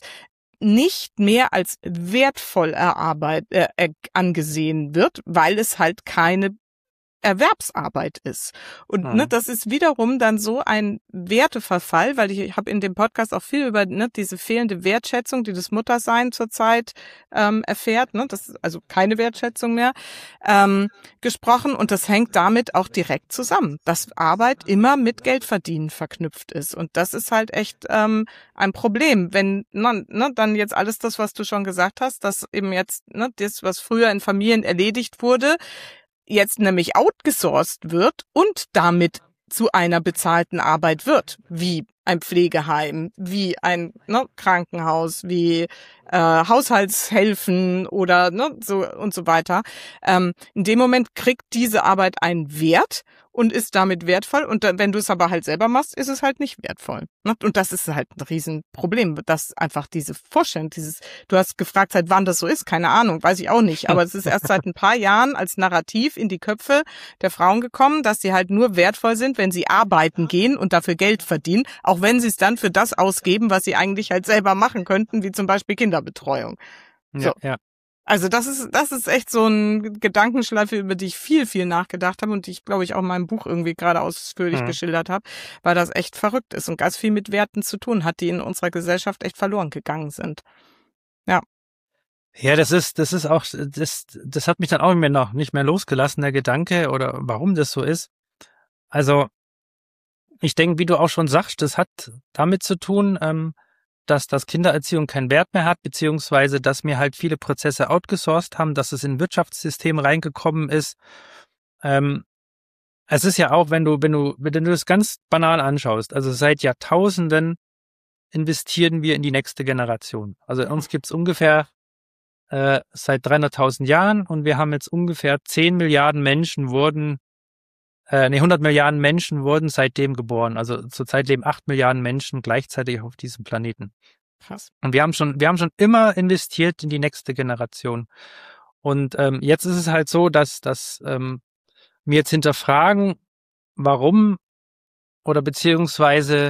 nicht mehr als wertvoll erarbeit, äh, angesehen wird, weil es halt keine Erwerbsarbeit ist. Und Mhm. ne, das ist wiederum dann so ein Werteverfall, weil ich habe in dem Podcast auch viel über ne, diese fehlende Wertschätzung, die das Muttersein zurzeit ähm, erfährt, ne, das ist also keine Wertschätzung mehr, ähm, gesprochen. Und das hängt damit auch direkt zusammen, dass Arbeit immer mit Geldverdienen verknüpft ist. Und das ist halt echt ähm, ein Problem, wenn ne, ne, dann jetzt alles das, was du schon gesagt hast, dass eben jetzt ne, das, was früher in Familien erledigt wurde, jetzt nämlich outgesourced wird und damit zu einer bezahlten Arbeit wird, wie ein Pflegeheim, wie ein ne, Krankenhaus, wie äh, Haushaltshilfen oder ne, so und so weiter. Ähm, in dem Moment kriegt diese Arbeit einen Wert und ist damit wertvoll. Und dann, wenn du es aber halt selber machst, ist es halt nicht wertvoll. Ne? Und das ist halt ein Riesenproblem, dass einfach diese Vorstellung, dieses, du hast gefragt, seit wann das so ist, keine Ahnung, weiß ich auch nicht. Aber es ist erst seit ein paar Jahren als Narrativ in die Köpfe der Frauen gekommen, dass sie halt nur wertvoll sind, wenn sie arbeiten gehen und dafür Geld verdienen, auch wenn sie es dann für das ausgeben, was sie eigentlich halt selber machen könnten, wie zum Beispiel Kinderbetreuung. So. Ja, ja. Also das ist das ist echt so ein Gedankenschleife, über die ich viel, viel nachgedacht habe und die ich, glaube ich, auch in meinem Buch irgendwie gerade ausführlich Mhm. geschildert habe, weil das echt verrückt ist und ganz viel mit Werten zu tun hat, die in unserer Gesellschaft echt verloren gegangen sind. Ja. Ja, das ist, das ist auch, das, das hat mich dann auch nicht mehr, noch nicht mehr losgelassen, der Gedanke oder warum das so ist. Also, ich denke, wie du auch schon sagst, das hat damit zu tun, ähm, dass das Kindererziehung keinen Wert mehr hat, beziehungsweise dass mir halt viele Prozesse outgesourced haben, dass es in ein Wirtschaftssystem reingekommen ist. Ähm, es ist ja auch, wenn du, wenn du, wenn du das ganz banal anschaust, also seit Jahrtausenden investieren wir in die nächste Generation. Also in uns gibt's ungefähr äh, seit dreihunderttausend Jahren und wir haben jetzt ungefähr zehn Milliarden Menschen wurden, äh, nee, hundert Milliarden Menschen wurden seitdem geboren. Also zurzeit leben acht Milliarden Menschen gleichzeitig auf diesem Planeten. Krass. Und wir haben schon, wir haben schon immer investiert in die nächste Generation. Und ähm, jetzt ist es halt so, dass, dass ähm, wir jetzt hinterfragen, warum oder beziehungsweise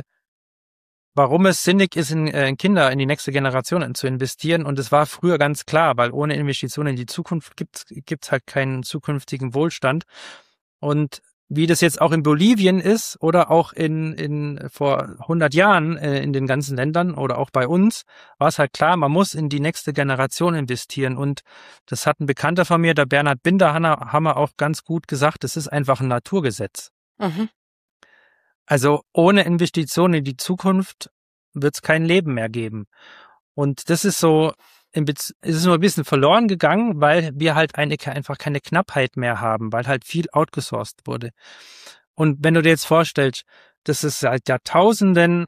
warum es sinnig ist, in, äh, in Kinder, in die nächste Generation zu investieren. Und es war früher ganz klar, weil ohne Investitionen in die Zukunft gibt es halt keinen zukünftigen Wohlstand. Und wie das jetzt auch in Bolivien ist oder auch in, in vor hundert Jahren äh, in den ganzen Ländern oder auch bei uns, war es halt klar, man muss in die nächste Generation investieren. Und das hat ein Bekannter von mir, der Bernhard Binderhammer, auch ganz gut gesagt, das ist einfach ein Naturgesetz. Mhm. Also ohne Investitionen in die Zukunft wird es kein Leben mehr geben. Und das ist so, es ist nur ein bisschen verloren gegangen, weil wir halt eine, einfach keine Knappheit mehr haben, weil halt viel outgesourced wurde. Und wenn du dir jetzt vorstellst, das ist seit Jahrtausenden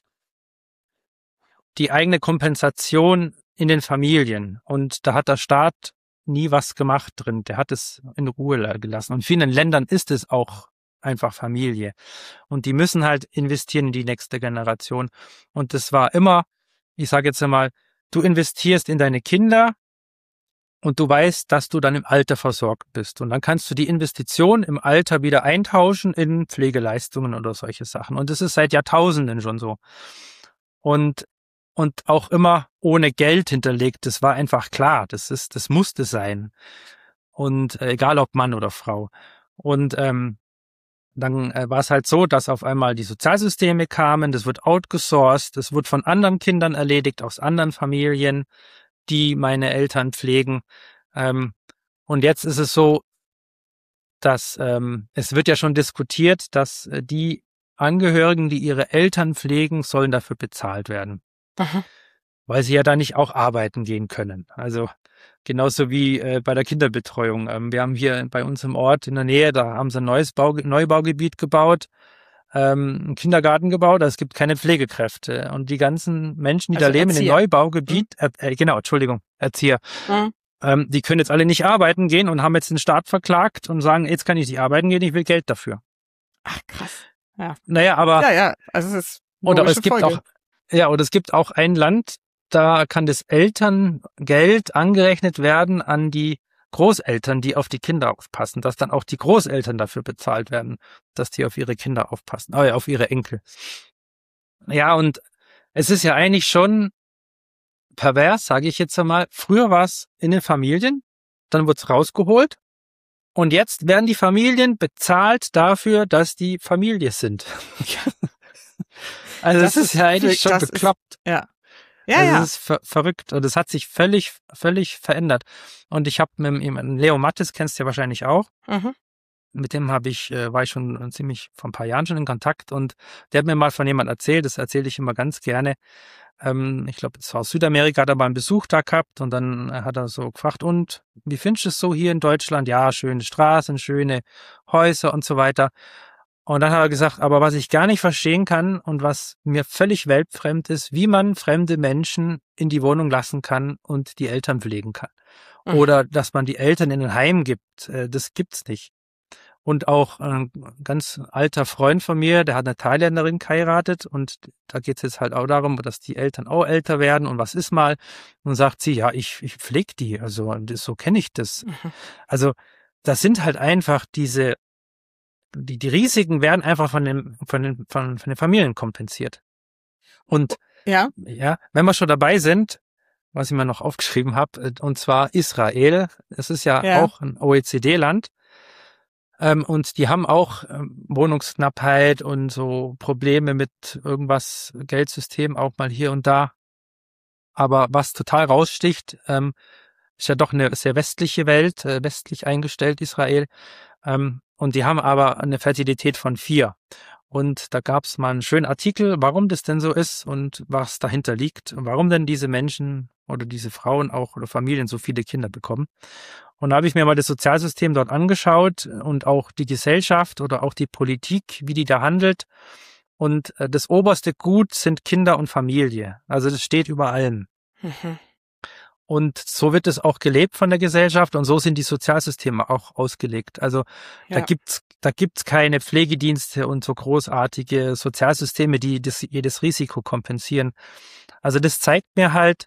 die eigene Kompensation in den Familien und da hat der Staat nie was gemacht drin. Der hat es in Ruhe gelassen. Und in vielen Ländern ist es auch einfach Familie. Und die müssen halt investieren in die nächste Generation. Und das war immer, ich sage jetzt einmal, du investierst in deine Kinder und du weißt, dass du dann im Alter versorgt bist. Und dann kannst du die Investition im Alter wieder eintauschen in Pflegeleistungen oder solche Sachen. Und das ist seit Jahrtausenden schon so. Und, und auch immer ohne Geld hinterlegt. Das war einfach klar. Das ist, das musste sein. Und äh, egal ob Mann oder Frau. Und ähm, dann äh, war es halt so, dass auf einmal die Sozialsysteme kamen, das wird outgesourced, das wird von anderen Kindern erledigt, aus anderen Familien, die meine Eltern pflegen. Ähm, und jetzt ist es so, dass ähm, es wird ja schon diskutiert, dass äh, die Angehörigen, die ihre Eltern pflegen, sollen dafür bezahlt werden. Aha. Weil sie ja da nicht auch arbeiten gehen können. Also genauso wie äh, bei der Kinderbetreuung. Ähm, wir haben hier bei uns im Ort in der Nähe, da haben sie ein neues Bau, Neubaugebiet gebaut, ähm, einen Kindergarten gebaut, es gibt keine Pflegekräfte. Und die ganzen Menschen, die Also da leben Erzieher. in dem Neubaugebiet, äh, äh, genau, Entschuldigung, Erzieher, Mhm. ähm, die können jetzt alle nicht arbeiten gehen und haben jetzt den Staat verklagt und sagen, jetzt kann ich nicht arbeiten gehen, ich will Geld dafür. Ach, krass. Ja. Naja, aber Ja, ja, also es ist oder logische es gibt Folge. auch, ja, oder es gibt auch ein Land, da kann das Elterngeld angerechnet werden an die Großeltern, die auf die Kinder aufpassen, dass dann auch die Großeltern dafür bezahlt werden, dass die auf ihre Kinder aufpassen, äh, auf ihre Enkel. Ja, und es ist ja eigentlich schon pervers, sage ich jetzt einmal. Früher war es in den Familien, dann wurde es rausgeholt und jetzt werden die Familien bezahlt dafür, dass die Familie sind. Also Das das ist ist ja eigentlich für- schon das ist- bekloppt. Ja. Ja, Also ja. es ist ver verrückt und es hat sich völlig, völlig verändert. Und ich habe mit jemandem, Leo Mattes, kennst du ja wahrscheinlich auch, Mhm. mit dem habe ich, äh, war ich schon ziemlich vor ein paar Jahren schon in Kontakt und der hat mir mal von jemandem erzählt, das erzähle ich immer ganz gerne. Ähm, ich glaube, es war aus Südamerika, hat er mal einen Besuch da gehabt und dann hat er so gefragt, und wie findest du es so hier in Deutschland? Ja, schöne Straßen, schöne Häuser und so weiter. Und dann hat er gesagt, aber was ich gar nicht verstehen kann und was mir völlig weltfremd ist, wie man fremde Menschen in die Wohnung lassen kann und die Eltern pflegen kann. Mhm. Oder dass man die Eltern in ein Heim gibt, äh, das gibt's nicht. Und auch ein ganz alter Freund von mir, der hat eine Thailänderin geheiratet und da geht es jetzt halt auch darum, dass die Eltern auch älter werden und was ist mal. Und sagt sie, ja, ich, ich pflege die, also das, so kenne ich das. Mhm. Also das sind halt einfach diese, die, die Risiken werden einfach von den, von den, von, von den Familien kompensiert. Und Ja. ja, wenn wir schon dabei sind, was ich mir noch aufgeschrieben habe, und zwar Israel, es ist ja, Ja. auch ein O E C D-Land. Ähm, und die haben auch ähm, Wohnungsknappheit und so Probleme mit irgendwas, Geldsystem auch mal hier und da. Aber was total raussticht, ähm, ist ja doch eine sehr westliche Welt, äh, westlich eingestellt Israel. Ähm, und die haben aber eine Fertilität von vier. Und da gab es mal einen schönen Artikel, warum das denn so ist und was dahinter liegt und warum denn diese Menschen oder diese Frauen auch oder Familien so viele Kinder bekommen. Und da habe ich mir mal das Sozialsystem dort angeschaut und auch die Gesellschaft oder auch die Politik, wie die da handelt. Und äh, das oberste Gut sind Kinder und Familie. Also das steht über allem. Mhm. Und so wird es auch gelebt von der Gesellschaft und so sind die Sozialsysteme auch ausgelegt. Also da Ja. gibt's da gibt's keine Pflegedienste und so großartige Sozialsysteme, die das, jedes Risiko kompensieren. Also das zeigt mir halt,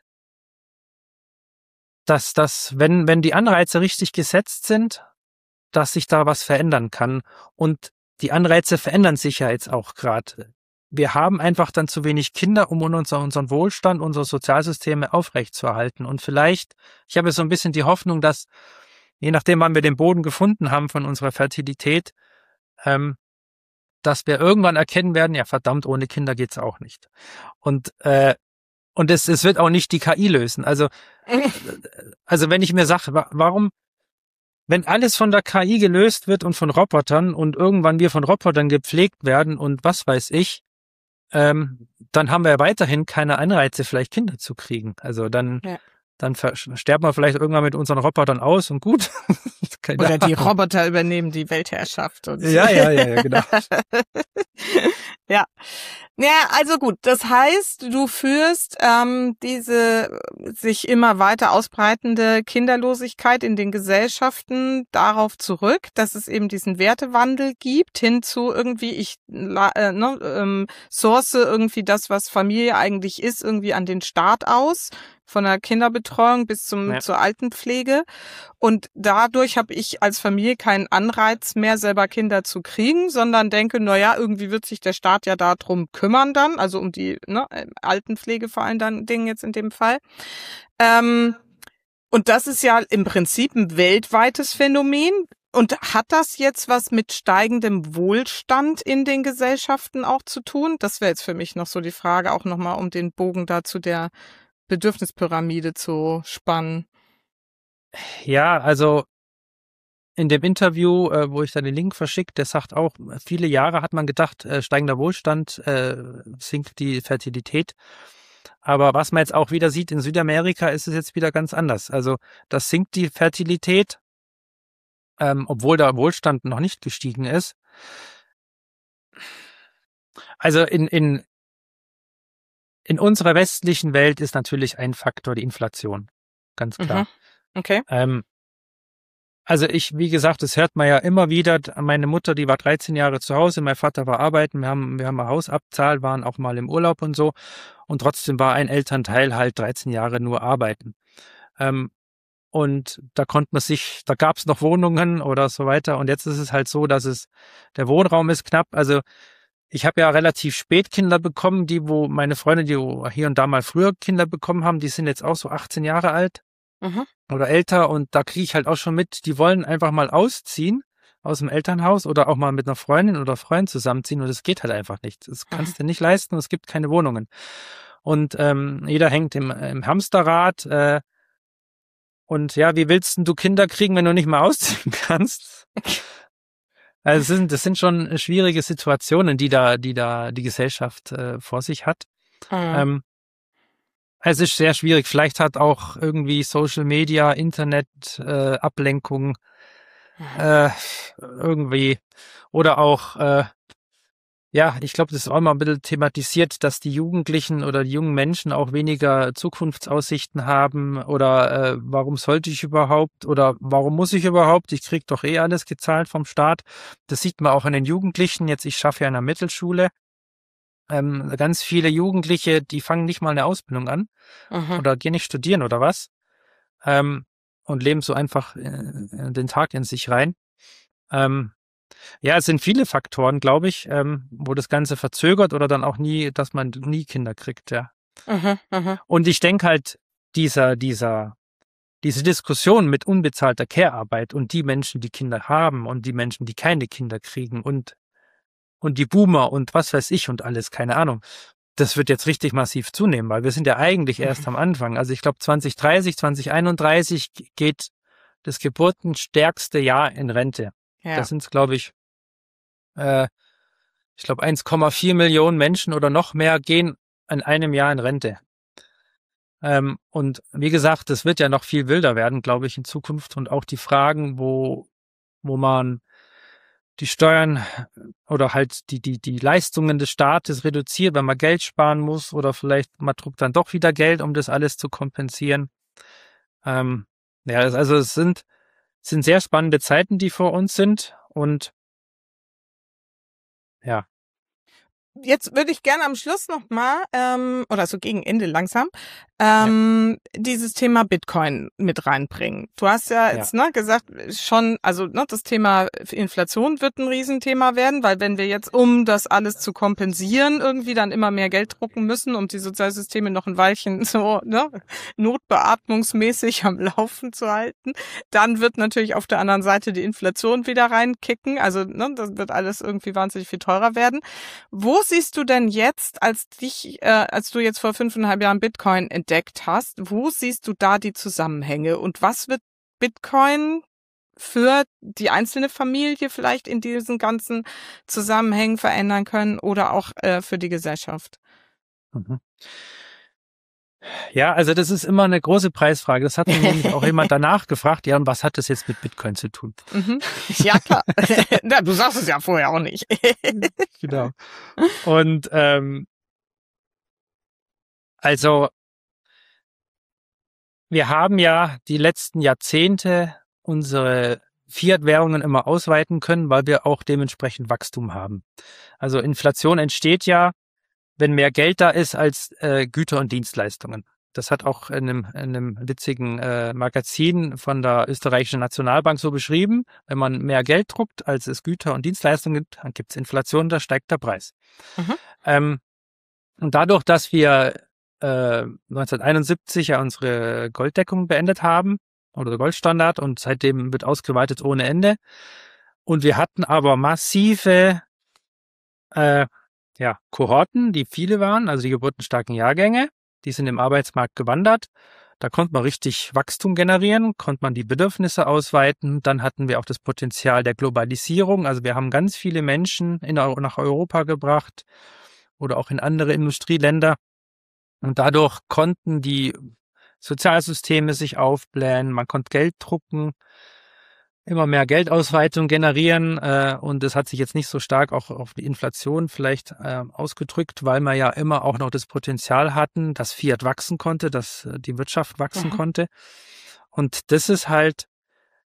dass das, wenn wenn die Anreize richtig gesetzt sind, dass sich da was verändern kann. Und die Anreize verändern sich ja jetzt auch gerade. Wir haben einfach dann zu wenig Kinder, um unser, unseren Wohlstand, unsere Sozialsysteme aufrechtzuerhalten. Und vielleicht, ich habe so ein bisschen die Hoffnung, dass, je nachdem, wann wir den Boden gefunden haben von unserer Fertilität, ähm, dass wir irgendwann erkennen werden, ja verdammt, ohne Kinder geht's auch nicht. Und äh, und es, es wird auch nicht die K I lösen. Also, also wenn ich mir sage, wa- warum, wenn alles von der K I gelöst wird und von Robotern und irgendwann wir von Robotern gepflegt werden und was weiß ich, ähm, dann haben wir ja weiterhin keine Anreize, vielleicht Kinder zu kriegen. Also dann, Ja. dann ver- sterben wir vielleicht irgendwann mit unseren Robotern aus und gut. Keine Oder die Ahnung. Roboter übernehmen die Weltherrschaft. Und Ja, ja, ja, ja, genau. Ja. Ja, also gut. Das heißt, du führst ähm, diese sich immer weiter ausbreitende Kinderlosigkeit in den Gesellschaften darauf zurück, dass es eben diesen Wertewandel gibt, hin zu irgendwie, ich äh, ne, ähm, source irgendwie das, was Familie eigentlich ist, irgendwie an den Staat aus, von der Kinderbetreuung bis zum Ja. zur Altenpflege. Und dadurch habe ich als Familie keinen Anreiz mehr, selber Kinder zu kriegen, sondern denke, na ja, irgendwie wird sich der Staat ja darum kümmern dann, also um die ne, Altenpflege vor allen Dingen jetzt in dem Fall. Ähm, und das ist ja im Prinzip ein weltweites Phänomen. Und hat das jetzt was mit steigendem Wohlstand in den Gesellschaften auch zu tun? Das wäre jetzt für mich noch so die Frage, auch nochmal, um den Bogen da zu der Bedürfnispyramide zu spannen. Ja, also in dem Interview, äh, wo ich dann den Link verschickt, der sagt auch, viele Jahre hat man gedacht, äh, steigender Wohlstand äh, sinkt die Fertilität. Aber was man jetzt auch wieder sieht, in Südamerika ist es jetzt wieder ganz anders. Also das sinkt die Fertilität, ähm, obwohl der Wohlstand noch nicht gestiegen ist. Also in, in, in unserer westlichen Welt ist natürlich ein Faktor die Inflation. Ganz klar. Mhm. Okay. Ähm, Also ich, wie gesagt, das hört man ja immer wieder. Meine Mutter, die war dreizehn Jahre zu Hause, mein Vater war arbeiten, wir haben, wir haben ein Haus abzahlt, waren auch mal im Urlaub und so. Und trotzdem war ein Elternteil halt dreizehn Jahre nur arbeiten. Ähm, und da konnte man sich, da gab es noch Wohnungen oder so weiter. Und jetzt ist es halt so, dass es, der Wohnraum ist knapp. Also ich habe ja relativ spät Kinder bekommen, die, wo meine Freunde, die hier und da mal früher Kinder bekommen haben, die sind jetzt auch so achtzehn Jahre alt. Mhm. Oder älter, und da kriege ich halt auch schon mit, die wollen einfach mal ausziehen aus dem Elternhaus oder auch mal mit einer Freundin oder Freund zusammenziehen, und das geht halt einfach nicht. Das kannst du nicht leisten, und es gibt keine Wohnungen. Und ähm, jeder hängt im, im Hamsterrad. Äh, und ja, wie willst denn du Kinder kriegen, wenn du nicht mal ausziehen kannst? Also das sind, das sind schon schwierige Situationen, die da, die da die Gesellschaft äh, vor sich hat. Mhm. Ähm, Es ist sehr schwierig. Vielleicht hat auch irgendwie Social Media, Internet, äh, Ablenkung äh, irgendwie, oder auch, äh, ja, ich glaube, das ist auch mal ein bisschen thematisiert, dass die Jugendlichen oder die jungen Menschen auch weniger Zukunftsaussichten haben, oder äh, warum sollte ich überhaupt, oder warum muss ich überhaupt? Ich krieg doch eh alles gezahlt vom Staat. Das sieht man auch an den Jugendlichen. Jetzt, ich schaffe ja in der Mittelschule. Ähm, ganz viele Jugendliche, die fangen nicht mal eine Ausbildung an. Mhm. Oder gehen nicht studieren oder was. Ähm, und leben so einfach äh, den Tag in sich rein. Ähm, ja, es sind viele Faktoren, glaube ich, ähm, wo das Ganze verzögert oder dann auch nie, dass man nie Kinder kriegt, ja. Mhm, mh. Und ich denke halt, dieser, dieser, diese Diskussion mit unbezahlter Care-Arbeit und die Menschen, die Kinder haben und die Menschen, die keine Kinder kriegen, und und die Boomer und was weiß ich und alles, keine Ahnung. Das wird jetzt richtig massiv zunehmen, weil wir sind ja eigentlich erst am Anfang. Also ich glaube zwanzig dreißig, zwanzig einunddreißig geht das geburtenstärkste Jahr in Rente. Ja. Das sind, glaube ich, äh, ich glaube eins Komma vier Millionen Menschen oder noch mehr gehen in einem Jahr in Rente. Ähm, und wie gesagt, das wird ja noch viel wilder werden, glaube ich, in Zukunft. Und auch die Fragen, wo, wo man die Steuern oder halt die, die, die Leistungen des Staates reduziert, wenn man Geld sparen muss, oder vielleicht man druckt dann doch wieder Geld, um das alles zu kompensieren. Ähm, ja, also es sind, es sind sehr spannende Zeiten, die vor uns sind, und ja. Jetzt würde ich gerne am Schluss nochmal, ähm, oder so gegen Ende langsam, ähm, ja. dieses Thema Bitcoin mit reinbringen. Du hast ja jetzt ja. ne, gesagt, schon, also ne, das Thema Inflation wird ein Riesenthema werden, weil wenn wir jetzt, um das alles zu kompensieren, irgendwie dann immer mehr Geld drucken müssen, um die Sozialsysteme noch ein Weilchen so ne, notbeatmungsmäßig am Laufen zu halten, dann wird natürlich auf der anderen Seite die Inflation wieder reinkicken. Also ne, das wird alles irgendwie wahnsinnig viel teurer werden. Wo siehst du denn jetzt, als dich, äh, als du jetzt vor fünfeinhalb Jahren Bitcoin entdeckt hast, wo siehst du da die Zusammenhänge, und was wird Bitcoin für die einzelne Familie vielleicht in diesen ganzen Zusammenhängen verändern können, oder auch äh, für die Gesellschaft? Mhm. Ja, also das ist immer eine große Preisfrage. Das hat mir nämlich auch jemand danach gefragt, ja, und was hat das jetzt mit Bitcoin zu tun? Mhm. Ja, klar. Ja, du sagst es ja vorher auch nicht. Genau. Und ähm, also wir haben ja die letzten Jahrzehnte unsere Fiat-Währungen immer ausweiten können, weil wir auch dementsprechend Wachstum haben. Also Inflation entsteht ja, wenn mehr Geld da ist als äh, Güter und Dienstleistungen. Das hat auch in einem, in einem witzigen äh, Magazin von der österreichischen Nationalbank so beschrieben. Wenn man mehr Geld druckt, als es Güter und Dienstleistungen gibt, dann gibt es Inflation, da steigt der Preis. Mhm. Ähm, und dadurch, dass wir äh, neunzehnhunderteinundsiebzig ja unsere Golddeckung beendet haben, oder der Goldstandard, und seitdem wird ausgeweitet ohne Ende. Und wir hatten aber massive äh, ja, Kohorten, die viele waren, also die geburtenstarken Jahrgänge, die sind im Arbeitsmarkt gewandert. Da konnte man richtig Wachstum generieren, konnte man die Bedürfnisse ausweiten. Dann hatten wir auch das Potenzial der Globalisierung. Also wir haben ganz viele Menschen in, nach Europa gebracht oder auch in andere Industrieländer. Und dadurch konnten die Sozialsysteme sich aufblähen, man konnte Geld drucken, immer mehr Geldausweitung generieren, äh, und es hat sich jetzt nicht so stark auch auf die Inflation vielleicht äh, ausgedrückt, weil wir ja immer auch noch das Potenzial hatten, dass Fiat wachsen konnte, dass äh, die Wirtschaft wachsen mhm. konnte. Und das ist halt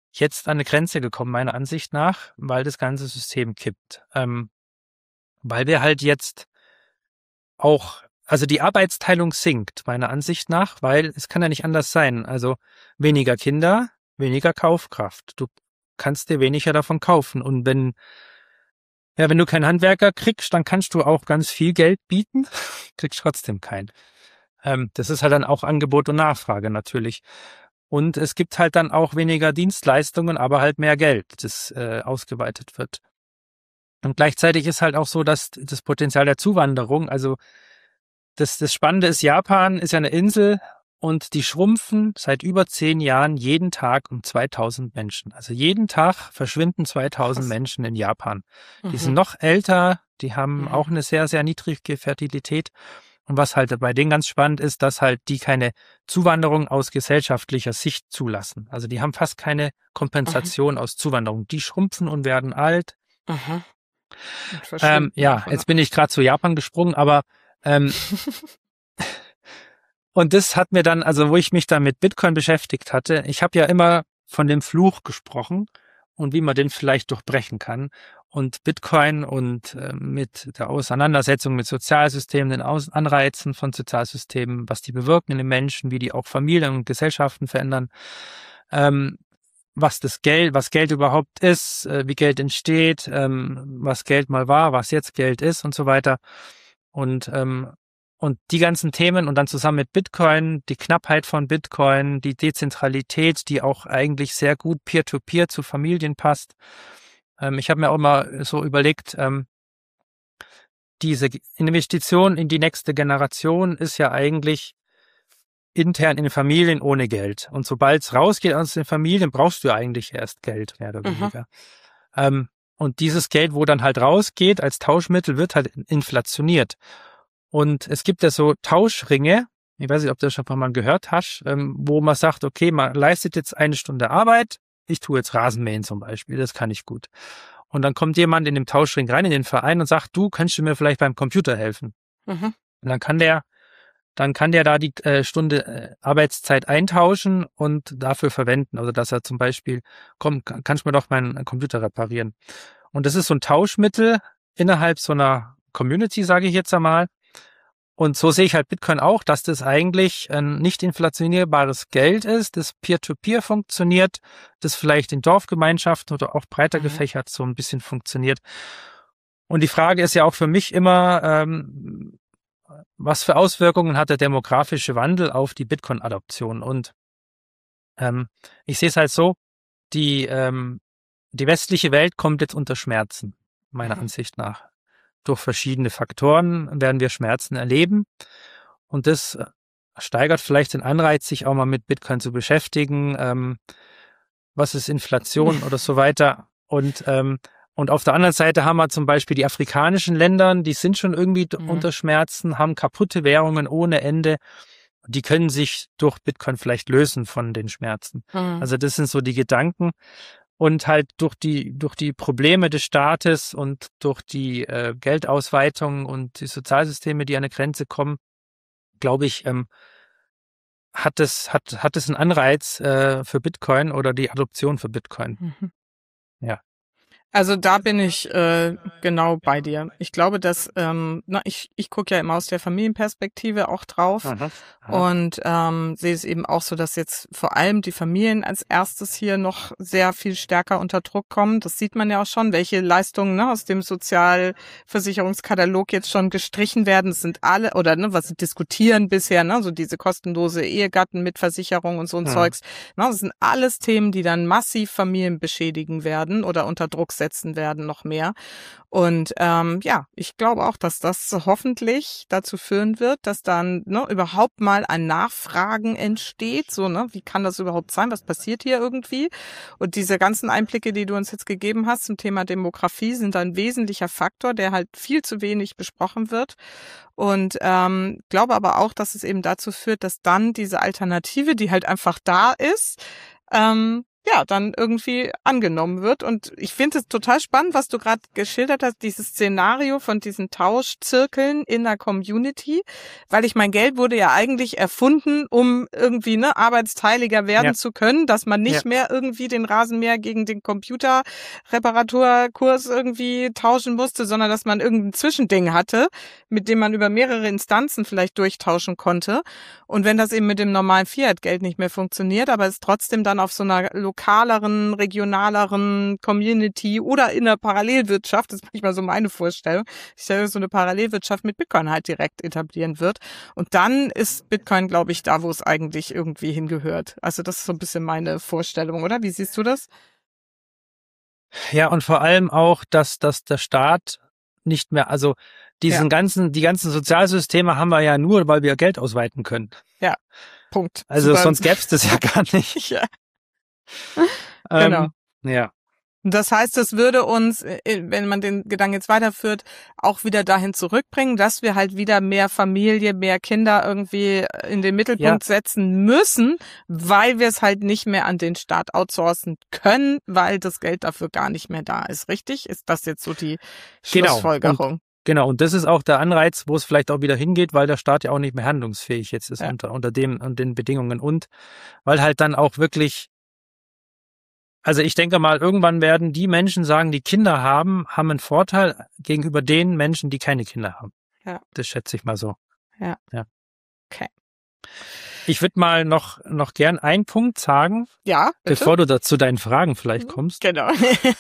jetzt an eine Grenze gekommen, meiner Ansicht nach, weil das ganze System kippt. Ähm, weil wir halt jetzt auch, also die Arbeitsteilung sinkt, meiner Ansicht nach, weil es kann ja nicht anders sein. Also weniger Kinder, weniger Kaufkraft. Du kannst dir weniger davon kaufen. Und wenn, ja, wenn du keinen Handwerker kriegst, dann kannst du auch ganz viel Geld bieten, kriegst trotzdem keinen. Ähm, das ist halt dann auch Angebot und Nachfrage natürlich. Und es gibt halt dann auch weniger Dienstleistungen, aber halt mehr Geld, das äh, ausgeweitet wird. Und gleichzeitig ist halt auch so, dass das Potenzial der Zuwanderung, also das, das Spannende ist, Japan ist ja eine Insel und die schrumpfen seit über zehn Jahren jeden Tag um zweitausend Menschen. Also jeden Tag verschwinden zweitausend Krass. Menschen in Japan. Mhm. Die sind noch älter, die haben Mhm. auch eine sehr, sehr niedrige Fertilität. Und was halt bei denen ganz spannend ist, dass halt die keine Zuwanderung aus gesellschaftlicher Sicht zulassen. Also die haben fast keine Kompensation aus Zuwanderung. Die schrumpfen und werden alt. Aha. Und Ähm, verschwinden ja, einfach, jetzt ne? bin ich gerade zu Japan gesprungen, aber ähm, und das hat mir dann, also wo ich mich dann mit Bitcoin beschäftigt hatte, ich habe ja immer von dem Fluch gesprochen und wie man den vielleicht durchbrechen kann. Und Bitcoin und äh, mit der Auseinandersetzung mit Sozialsystemen, den Aus Anreizen von Sozialsystemen, was die bewirken in den Menschen, wie die auch Familien und Gesellschaften verändern, ähm, was das Geld, was Geld überhaupt ist, äh, wie Geld entsteht, ähm, was Geld mal war, was jetzt Geld ist und so weiter. Und ähm, und die ganzen Themen und dann zusammen mit Bitcoin, die Knappheit von Bitcoin, die Dezentralität, die auch eigentlich sehr gut peer-to-peer zu Familien passt. Ähm, ich habe mir auch mal so überlegt, ähm, diese Investition in die nächste Generation ist ja eigentlich intern in den Familien ohne Geld. Und sobald es rausgeht aus den Familien, brauchst du ja eigentlich erst Geld, mehr oder Mhm. weniger. Ähm, und dieses Geld, wo dann halt rausgeht als Tauschmittel, wird halt inflationiert. Und es gibt ja so Tauschringe, ich weiß nicht, ob du das schon mal gehört hast, ähm, wo man sagt, okay, man leistet jetzt eine Stunde Arbeit, ich tue jetzt Rasenmähen zum Beispiel, das kann ich gut. Und dann kommt jemand in den Tauschring rein, in den Verein und sagt, du, kannst du mir vielleicht beim Computer helfen? Mhm. Und dann kann der, dann kann der da die äh, Stunde äh, Arbeitszeit eintauschen und dafür verwenden. Also dass er zum Beispiel, komm, kann- kannst du mir doch meinen Computer reparieren? Und das ist so ein Tauschmittel innerhalb so einer Community, sage ich jetzt einmal. Und so sehe ich halt Bitcoin auch, dass das eigentlich ein nicht inflationierbares Geld ist, das peer-to-peer funktioniert, das vielleicht in Dorfgemeinschaften oder auch breiter Mhm. gefächert so ein bisschen funktioniert. Und die Frage ist ja auch für mich immer, ähm, was für Auswirkungen hat der demografische Wandel auf die Bitcoin-Adoption? Und ähm, ich sehe es halt so, die, ähm, die westliche Welt kommt jetzt unter Schmerzen, meiner Mhm. Ansicht nach. Durch verschiedene Faktoren werden wir Schmerzen erleben. Und das äh, steigert vielleicht den Anreiz, sich auch mal mit Bitcoin zu beschäftigen. Ähm, was ist Inflation oder so weiter. Und, ähm, und auf der anderen Seite haben wir zum Beispiel die afrikanischen Länder, die sind schon irgendwie Mhm. unter Schmerzen, haben kaputte Währungen ohne Ende. Die können sich durch Bitcoin vielleicht lösen von den Schmerzen. Mhm. Also das sind so die Gedanken. Und halt durch die, durch die Probleme des Staates und durch die äh, Geldausweitung und die Sozialsysteme, die an eine Grenze kommen, glaube ich, ähm, hat es, hat, hat es einen Anreiz äh, für Bitcoin oder die Adoption für Bitcoin. Mhm. Ja. Also da bin ich äh, genau bei dir. Ich glaube, dass ähm, na, ich ich gucke ja immer aus der Familienperspektive auch drauf Aha. und ähm, sehe es eben auch so, dass jetzt vor allem die Familien als erstes hier noch sehr viel stärker unter Druck kommen. Das sieht man ja auch schon, welche Leistungen ne, aus dem Sozialversicherungskatalog jetzt schon gestrichen werden. Das sind alle oder ne, was sie diskutieren bisher, ne, so diese kostenlose Ehegatten mit Versicherung und so ein Ja. Zeugs. Ne, das sind alles Themen, die dann massiv Familien beschädigen werden oder unter Druck setzen werden noch mehr. Und ähm, ja, ich glaube auch, dass das hoffentlich dazu führen wird, dass dann ne, überhaupt mal ein Nachfragen entsteht. So, ne, wie kann das überhaupt sein? Was passiert hier irgendwie? Und diese ganzen Einblicke, die du uns jetzt gegeben hast zum Thema Demografie, sind ein wesentlicher Faktor, der halt viel zu wenig besprochen wird. Und ähm, glaube aber auch, dass es eben dazu führt, dass dann diese Alternative, die halt einfach da ist, ähm, ja, dann irgendwie angenommen wird. Und ich finde es total spannend, was du gerade geschildert hast, dieses Szenario von diesen Tauschzirkeln in der Community, weil ich mein Geld wurde ja eigentlich erfunden, um irgendwie ne arbeitsteiliger werden ja. zu können, dass man nicht ja. mehr irgendwie den Rasenmäher gegen den Computerreparaturkurs irgendwie tauschen musste, sondern dass man irgendein Zwischending hatte, mit dem man über mehrere Instanzen vielleicht durchtauschen konnte. Und wenn das eben mit dem normalen Fiat-Geld nicht mehr funktioniert, aber es trotzdem dann auf so einer lokaleren, regionaleren Community oder in der Parallelwirtschaft, das ist manchmal so meine Vorstellung, ich stelle so eine Parallelwirtschaft mit Bitcoin halt direkt etablieren wird. Und dann ist Bitcoin, glaube ich, da, wo es eigentlich irgendwie hingehört. Also das ist so ein bisschen meine Vorstellung, oder? Wie siehst du das? Ja, und vor allem auch, dass, dass der Staat nicht mehr, also diesen ja. ganzen, die ganzen Sozialsysteme haben wir ja nur, weil wir Geld ausweiten können. Ja, Punkt. Also Super. Sonst gäbe es das ja gar nicht. Ja. Genau. Ähm, ja. Das heißt, es würde uns, wenn man den Gedanken jetzt weiterführt, auch wieder dahin zurückbringen, dass wir halt wieder mehr Familie, mehr Kinder irgendwie in den Mittelpunkt ja. setzen müssen, weil wir es halt nicht mehr an den Staat outsourcen können, weil das Geld dafür gar nicht mehr da ist. Richtig? Ist das jetzt so die Schlussfolgerung? Genau. Und, genau. Und das ist auch der Anreiz, wo es vielleicht auch wieder hingeht, weil der Staat ja auch nicht mehr handlungsfähig jetzt ist ja. unter, unter dem, unter den Bedingungen und weil halt dann auch wirklich Also ich denke mal, irgendwann werden die Menschen sagen, die Kinder haben, haben einen Vorteil gegenüber den Menschen, die keine Kinder haben. Ja. Das schätze ich mal so. Ja. Ja. Okay. Ich würde mal noch noch gern einen Punkt sagen, ja, bitte? bevor du da zu deinen Fragen vielleicht kommst. Genau.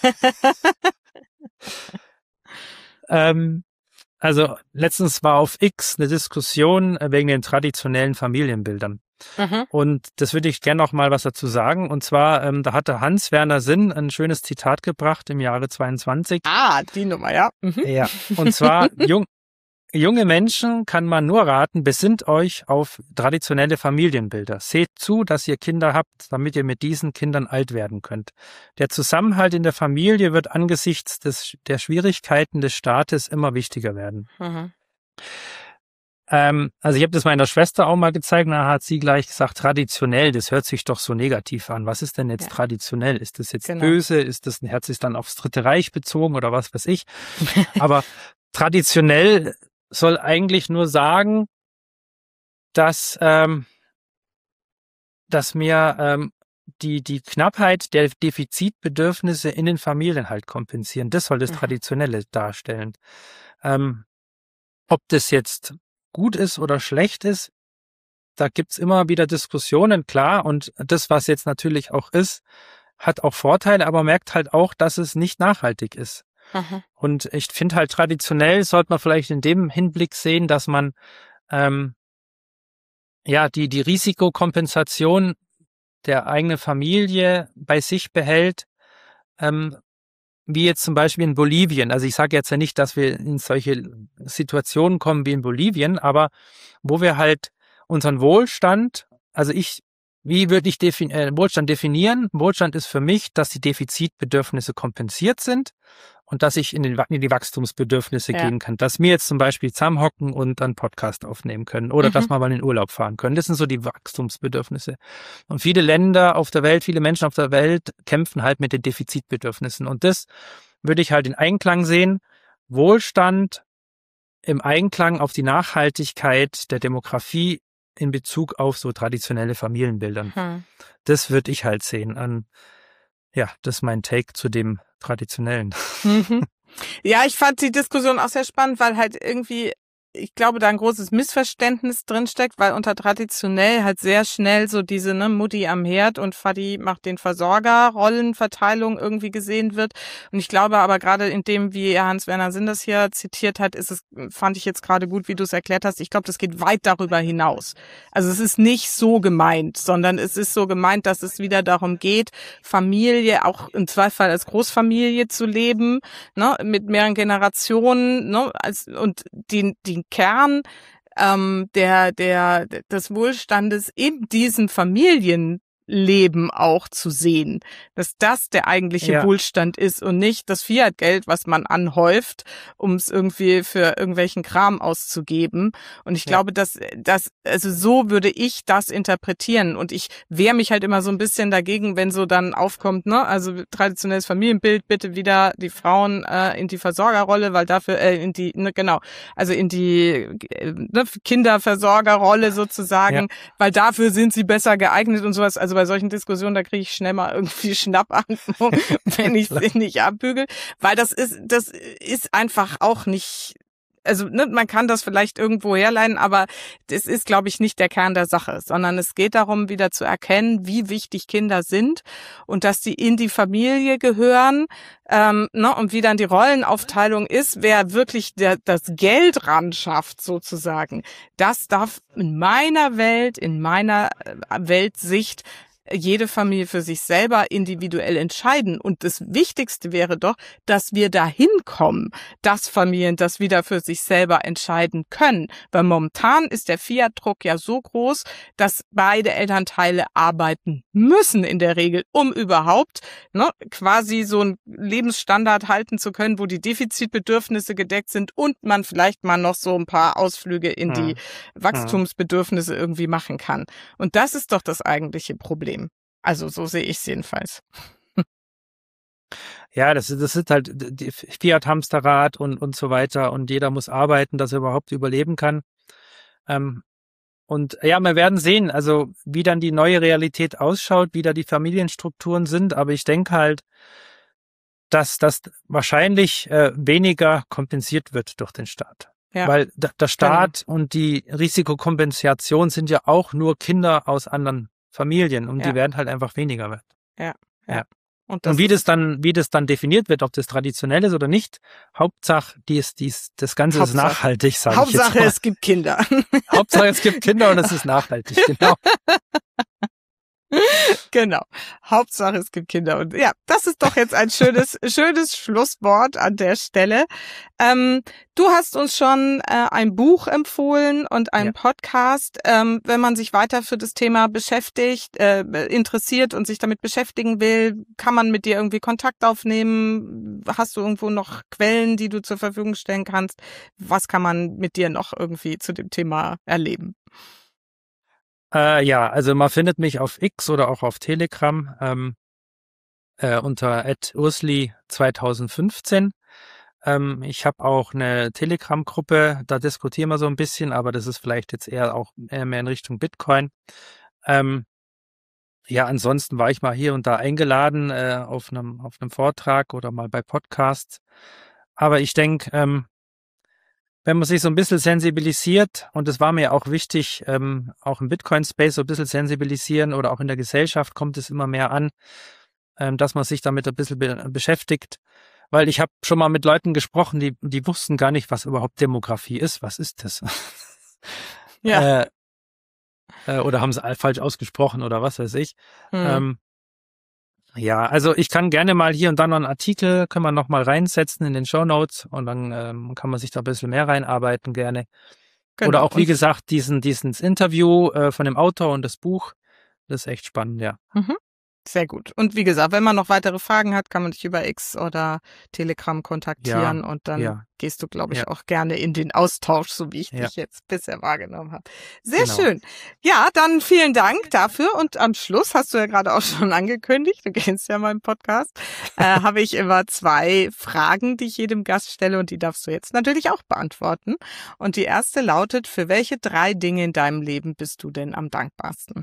ähm, also letztens war auf X eine Diskussion wegen den traditionellen Familienbildern. Mhm. Und das würde ich gerne noch mal was dazu sagen. Und zwar, ähm, da hatte Hans-Werner Sinn ein schönes Zitat gebracht im Jahre zweiundzwanzig. Ah, die Nummer, ja. Mhm. Ja, und zwar, jung, junge Menschen kann man nur raten, besinnt euch auf traditionelle Familienbilder. Seht zu, dass ihr Kinder habt, damit ihr mit diesen Kindern alt werden könnt. Der Zusammenhalt in der Familie wird angesichts des, der Schwierigkeiten des Staates immer wichtiger werden. Mhm. Ähm, also ich habe das meiner Schwester auch mal gezeigt, da hat sie gleich gesagt, traditionell, das hört sich doch so negativ an. Was ist denn jetzt ja. traditionell? Ist das jetzt genau. böse? Ist das, hat sich dann aufs Dritte Reich bezogen oder was weiß ich? Aber traditionell soll eigentlich nur sagen, dass, ähm, dass mir ähm, die, die Knappheit der Defizitbedürfnisse in den Familien halt kompensieren. Das soll das Traditionelle darstellen. Ähm, ob das jetzt gut ist oder schlecht ist, da gibt's immer wieder Diskussionen, klar. Und das, was jetzt natürlich auch ist, hat auch Vorteile, aber merkt halt auch, dass es nicht nachhaltig ist. Mhm. Und ich finde halt traditionell sollte man vielleicht in dem Hinblick sehen, dass man ähm, ja die die Risikokompensation der eigenen Familie bei sich behält, ähm, wie jetzt zum Beispiel in Bolivien. Also ich sage jetzt ja nicht, dass wir in solche Situationen kommen wie in Bolivien, aber wo wir halt unseren Wohlstand, also ich, wie würde ich defin- äh, Wohlstand definieren? Wohlstand ist für mich, dass die Defizitbedürfnisse kompensiert sind und dass ich in, den, in die Wachstumsbedürfnisse ja. gehen kann. Dass wir jetzt zum Beispiel zusammenhocken und einen Podcast aufnehmen können oder mhm. dass wir mal in den Urlaub fahren können. Das sind so die Wachstumsbedürfnisse. Und viele Länder auf der Welt, viele Menschen auf der Welt kämpfen halt mit den Defizitbedürfnissen. Und das würde ich halt in Einklang sehen. Wohlstand im Einklang auf die Nachhaltigkeit der Demografie in Bezug auf so traditionelle Familienbildern. Hm. Das würde ich halt sehen. An, ja, das ist mein Take zu dem Traditionellen. Mhm. Ja, ich fand die Diskussion auch sehr spannend, weil halt irgendwie, ich glaube, da ein großes Missverständnis drinsteckt, weil unter traditionell halt sehr schnell so diese ne, Mutti am Herd und Vati macht den Versorger, Rollenverteilung irgendwie gesehen wird. Und ich glaube aber gerade in dem, wie Hans-Werner Sinn das hier zitiert hat, ist es, fand ich jetzt gerade gut, wie du es erklärt hast. Ich glaube, das geht weit darüber hinaus. Also es ist nicht so gemeint, sondern es ist so gemeint, dass es wieder darum geht, Familie auch im Zweifel als Großfamilie zu leben, ne, mit mehreren Generationen, ne, als, und die, die Kern ähm, der der des Wohlstandes in diesen Familien Leben auch zu sehen. Dass das der eigentliche Ja. Wohlstand ist und nicht das Fiat-Geld, was man anhäuft, um es irgendwie für irgendwelchen Kram auszugeben. Und ich Ja. glaube, dass das, also so würde ich das interpretieren. Und ich wehre mich halt immer so ein bisschen dagegen, wenn so dann aufkommt, ne, also traditionelles Familienbild, bitte wieder die Frauen äh, in die Versorgerrolle, weil dafür, äh, in die, ne, genau, also in die äh, ne, Kinderversorgerrolle sozusagen, Ja. weil dafür sind sie besser geeignet und sowas. Also bei solchen Diskussionen, da kriege ich schnell mal irgendwie Schnappatmung, wenn ich sie nicht abbügel, weil das ist, das ist einfach auch nicht, also ne, man kann das vielleicht irgendwo herleiten, aber das ist, glaube ich, nicht der Kern der Sache, sondern es geht darum, wieder zu erkennen, wie wichtig Kinder sind und dass die in die Familie gehören, ähm, ne, und wie dann die Rollenaufteilung ist, wer wirklich der, das Geld ran schafft sozusagen. Das darf in meiner Welt, in meiner äh, Weltsicht jede Familie für sich selber individuell entscheiden. Und das Wichtigste wäre doch, dass wir dahin kommen, dass Familien das wieder für sich selber entscheiden können. Weil momentan ist der Fiat-Druck ja so groß, dass beide Elternteile arbeiten müssen in der Regel, um überhaupt ne, quasi so einen Lebensstandard halten zu können, wo die Defizitbedürfnisse gedeckt sind und man vielleicht mal noch so ein paar Ausflüge in die Hm. Wachstumsbedürfnisse irgendwie machen kann. Und das ist doch das eigentliche Problem. Also so sehe ich es jedenfalls. Ja, das, das ist halt die Fiat-Hamsterrad und, und so weiter und jeder muss arbeiten, dass er überhaupt überleben kann. Ähm, und ja, wir werden sehen, also wie dann die neue Realität ausschaut, wie da die Familienstrukturen sind, aber ich denke halt, dass das wahrscheinlich äh, weniger kompensiert wird durch den Staat. Ja, Weil da, der Staat und die Risikokompensation sind ja auch nur Kinder aus anderen Familien und Ja. die werden halt einfach weniger werden. ja, ja. Ja. Und, das Und wie ist das dann, wie das dann definiert wird, ob das traditionell ist oder nicht, Hauptsache, dies, dies, das Ganze ist Hauptsache. nachhaltig, sage ich jetzt Hauptsache, mal. es gibt Kinder. Hauptsache, es gibt Kinder und es ist nachhaltig, genau. Genau. Hauptsache, es gibt Kinder. Und ja, das ist doch jetzt ein schönes, schönes Schlusswort an der Stelle. Ähm, du hast uns schon äh, ein Buch empfohlen und einen Ja. Podcast. Ähm, wenn man sich weiter für das Thema beschäftigt, äh, interessiert und sich damit beschäftigen will, kann man mit dir irgendwie Kontakt aufnehmen? Hast du irgendwo noch Quellen, die du zur Verfügung stellen kannst? Was kann man mit dir noch irgendwie zu dem Thema erleben? Äh, ja, also man findet mich auf X oder auch auf Telegram ähm, äh, unter at ursli zwanzig fünfzehn. Ähm, ich habe auch eine Telegram-Gruppe, da diskutieren wir so ein bisschen, aber das ist vielleicht jetzt eher auch eher mehr in Richtung Bitcoin. Ähm, ja, ansonsten war ich mal hier und da eingeladen äh, auf einem auf einem Vortrag oder mal bei Podcasts. Aber ich denke, ähm, wenn man sich so ein bisschen sensibilisiert, und das war mir auch wichtig, ähm, auch im Bitcoin-Space so ein bisschen sensibilisieren oder auch in der Gesellschaft kommt es immer mehr an, ähm, dass man sich damit ein bisschen be beschäftigt. Weil ich habe schon mal mit Leuten gesprochen, die die wussten gar nicht, was überhaupt Demografie ist. Was ist das? Ja. äh, äh, oder haben es falsch ausgesprochen oder was weiß ich. Hm. Ähm, ja, also ich kann gerne mal hier und da noch einen Artikel, können wir noch mal reinsetzen in den Shownotes und dann ähm, kann man sich da ein bisschen mehr reinarbeiten gerne. Genau. Oder auch, wie Und- gesagt, diesen dieses Interview äh, von dem Autor und das Buch. Das ist echt spannend, ja. Mhm. Sehr gut. Und wie gesagt, wenn man noch weitere Fragen hat, kann man dich über X oder Telegram kontaktieren und dann ja. gehst du, glaube ich, Ja. auch gerne in den Austausch, so wie ich Ja. dich jetzt bisher wahrgenommen habe. Sehr Genau. schön. Ja, dann vielen Dank dafür und am Schluss hast du ja gerade auch schon angekündigt, du kennst ja meinen Podcast, äh, habe ich immer zwei Fragen, die ich jedem Gast stelle und die darfst du jetzt natürlich auch beantworten. Und die erste lautet, für welche drei Dinge in deinem Leben bist du denn am dankbarsten?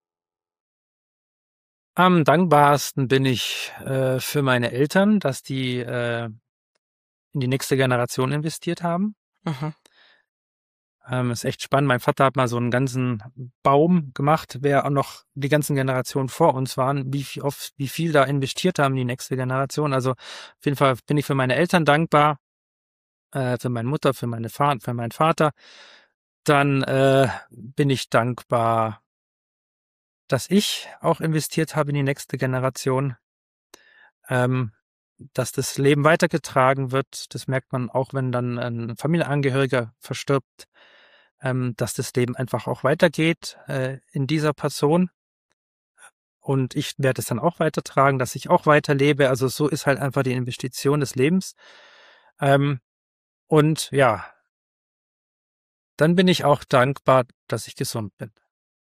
Am dankbarsten bin ich äh, für meine Eltern, dass die äh, in die nächste Generation investiert haben. Mhm. Ähm, ist echt spannend. Mein Vater hat mal so einen ganzen Baum gemacht, wer auch noch die ganzen Generationen vor uns waren, wie viel, oft, wie viel da investiert haben in die nächste Generation. Also auf jeden Fall bin ich für meine Eltern dankbar, äh, für meine Mutter, für meine Fa für meinen Vater. Dann äh, bin ich dankbar, dass ich auch investiert habe in die nächste Generation. Ähm, dass das Leben weitergetragen wird, das merkt man auch, wenn dann ein Familienangehöriger verstirbt, ähm, dass das Leben einfach auch weitergeht äh, in dieser Person. und ich werde es dann auch weitertragen, dass ich auch weiterlebe. Also so ist halt einfach die Investition des Lebens. Ähm, und ja, dann bin ich auch dankbar, dass ich gesund bin.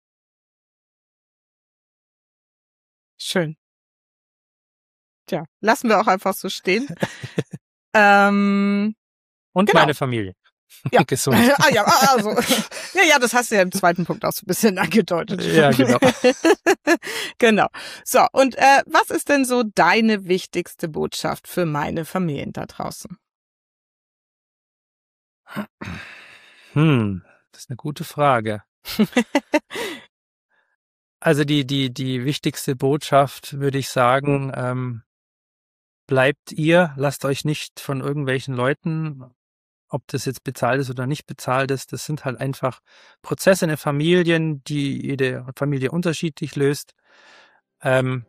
Schön. Tja, lassen wir auch einfach so stehen. ähm, und genau. meine Familie. Ja. Gesund. ah ja, also ja, ja, das hast du ja im zweiten Punkt auch so ein bisschen angedeutet. Ja, genau. Genau. So, und äh, was ist denn so deine wichtigste Botschaft für meine Familien da draußen? Hm, das ist eine gute Frage. Also die die die wichtigste Botschaft würde ich sagen, ähm, bleibt ihr, lasst euch nicht von irgendwelchen Leuten, ob das jetzt bezahlt ist oder nicht bezahlt ist, das sind halt einfach Prozesse in den Familien, die jede Familie unterschiedlich löst. Ähm,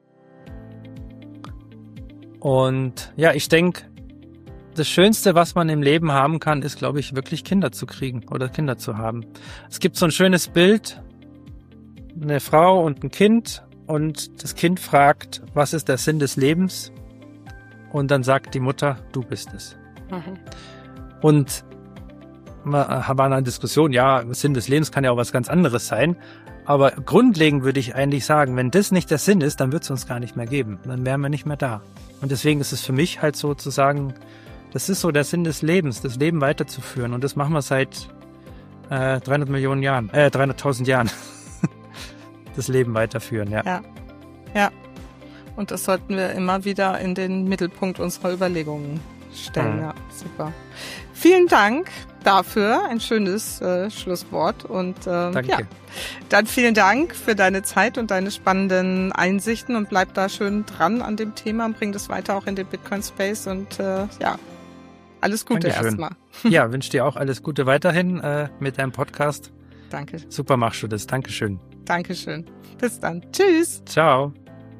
und ja, ich denke, das Schönste, was man im Leben haben kann, ist, glaube ich, wirklich Kinder zu kriegen oder Kinder zu haben. Es gibt so ein schönes Bild, eine Frau und ein Kind, und das Kind fragt, was ist der Sinn des Lebens? Und dann sagt die Mutter, du bist es. Mhm. Und wir waren in einer Diskussion, ja, Sinn des Lebens kann ja auch was ganz anderes sein. Aber grundlegend würde ich eigentlich sagen, wenn das nicht der Sinn ist, dann wird es uns gar nicht mehr geben. Dann wären wir nicht mehr da. Und deswegen ist es für mich halt so zu sagen, das ist so der Sinn des Lebens, das Leben weiterzuführen. Und das machen wir seit äh, dreihundert Millionen Jahren, äh, dreihunderttausend Jahren. Das Leben weiterführen, ja. Ja, ja. Und das sollten wir immer wieder in den Mittelpunkt unserer Überlegungen stellen. Mhm. Ja, super. Vielen Dank dafür. Ein schönes äh, Schlusswort. Und ähm, Danke. Ja, dann vielen Dank für deine Zeit und deine spannenden Einsichten, und bleib da schön dran an dem Thema und bring das weiter auch in den Bitcoin-Space. Und äh, ja, alles Gute erstmal. Ja, wünsche dir auch alles Gute weiterhin äh, mit deinem Podcast. Danke. Super machst du das. Dankeschön. Dankeschön. Bis dann. Tschüss. Ciao.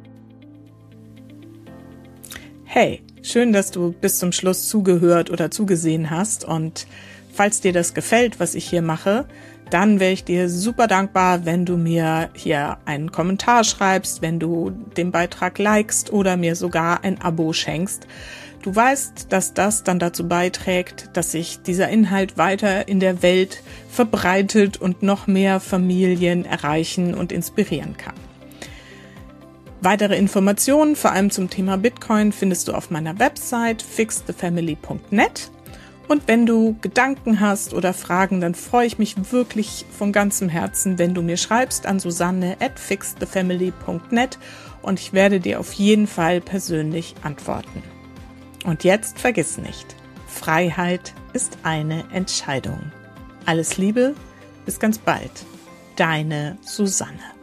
Hey, schön, dass du bis zum Schluss zugehört oder zugesehen hast, und falls dir das gefällt, was ich hier mache, dann wäre ich dir super dankbar, wenn du mir hier einen Kommentar schreibst, wenn du den Beitrag likest oder mir sogar ein Abo schenkst. Du weißt, dass das dann dazu beiträgt, dass sich dieser Inhalt weiter in der Welt verbreitet und noch mehr Familien erreichen und inspirieren kann. Weitere Informationen, vor allem zum Thema Bitcoin, findest du auf meiner Website fix the family punkt net. Und wenn du Gedanken hast oder Fragen, dann freue ich mich wirklich von ganzem Herzen, wenn du mir schreibst an Susanne at fix the family punkt net, und ich werde dir auf jeden Fall persönlich antworten. Und jetzt vergiss nicht, Freiheit ist eine Entscheidung. Alles Liebe, bis ganz bald. Deine Susanne.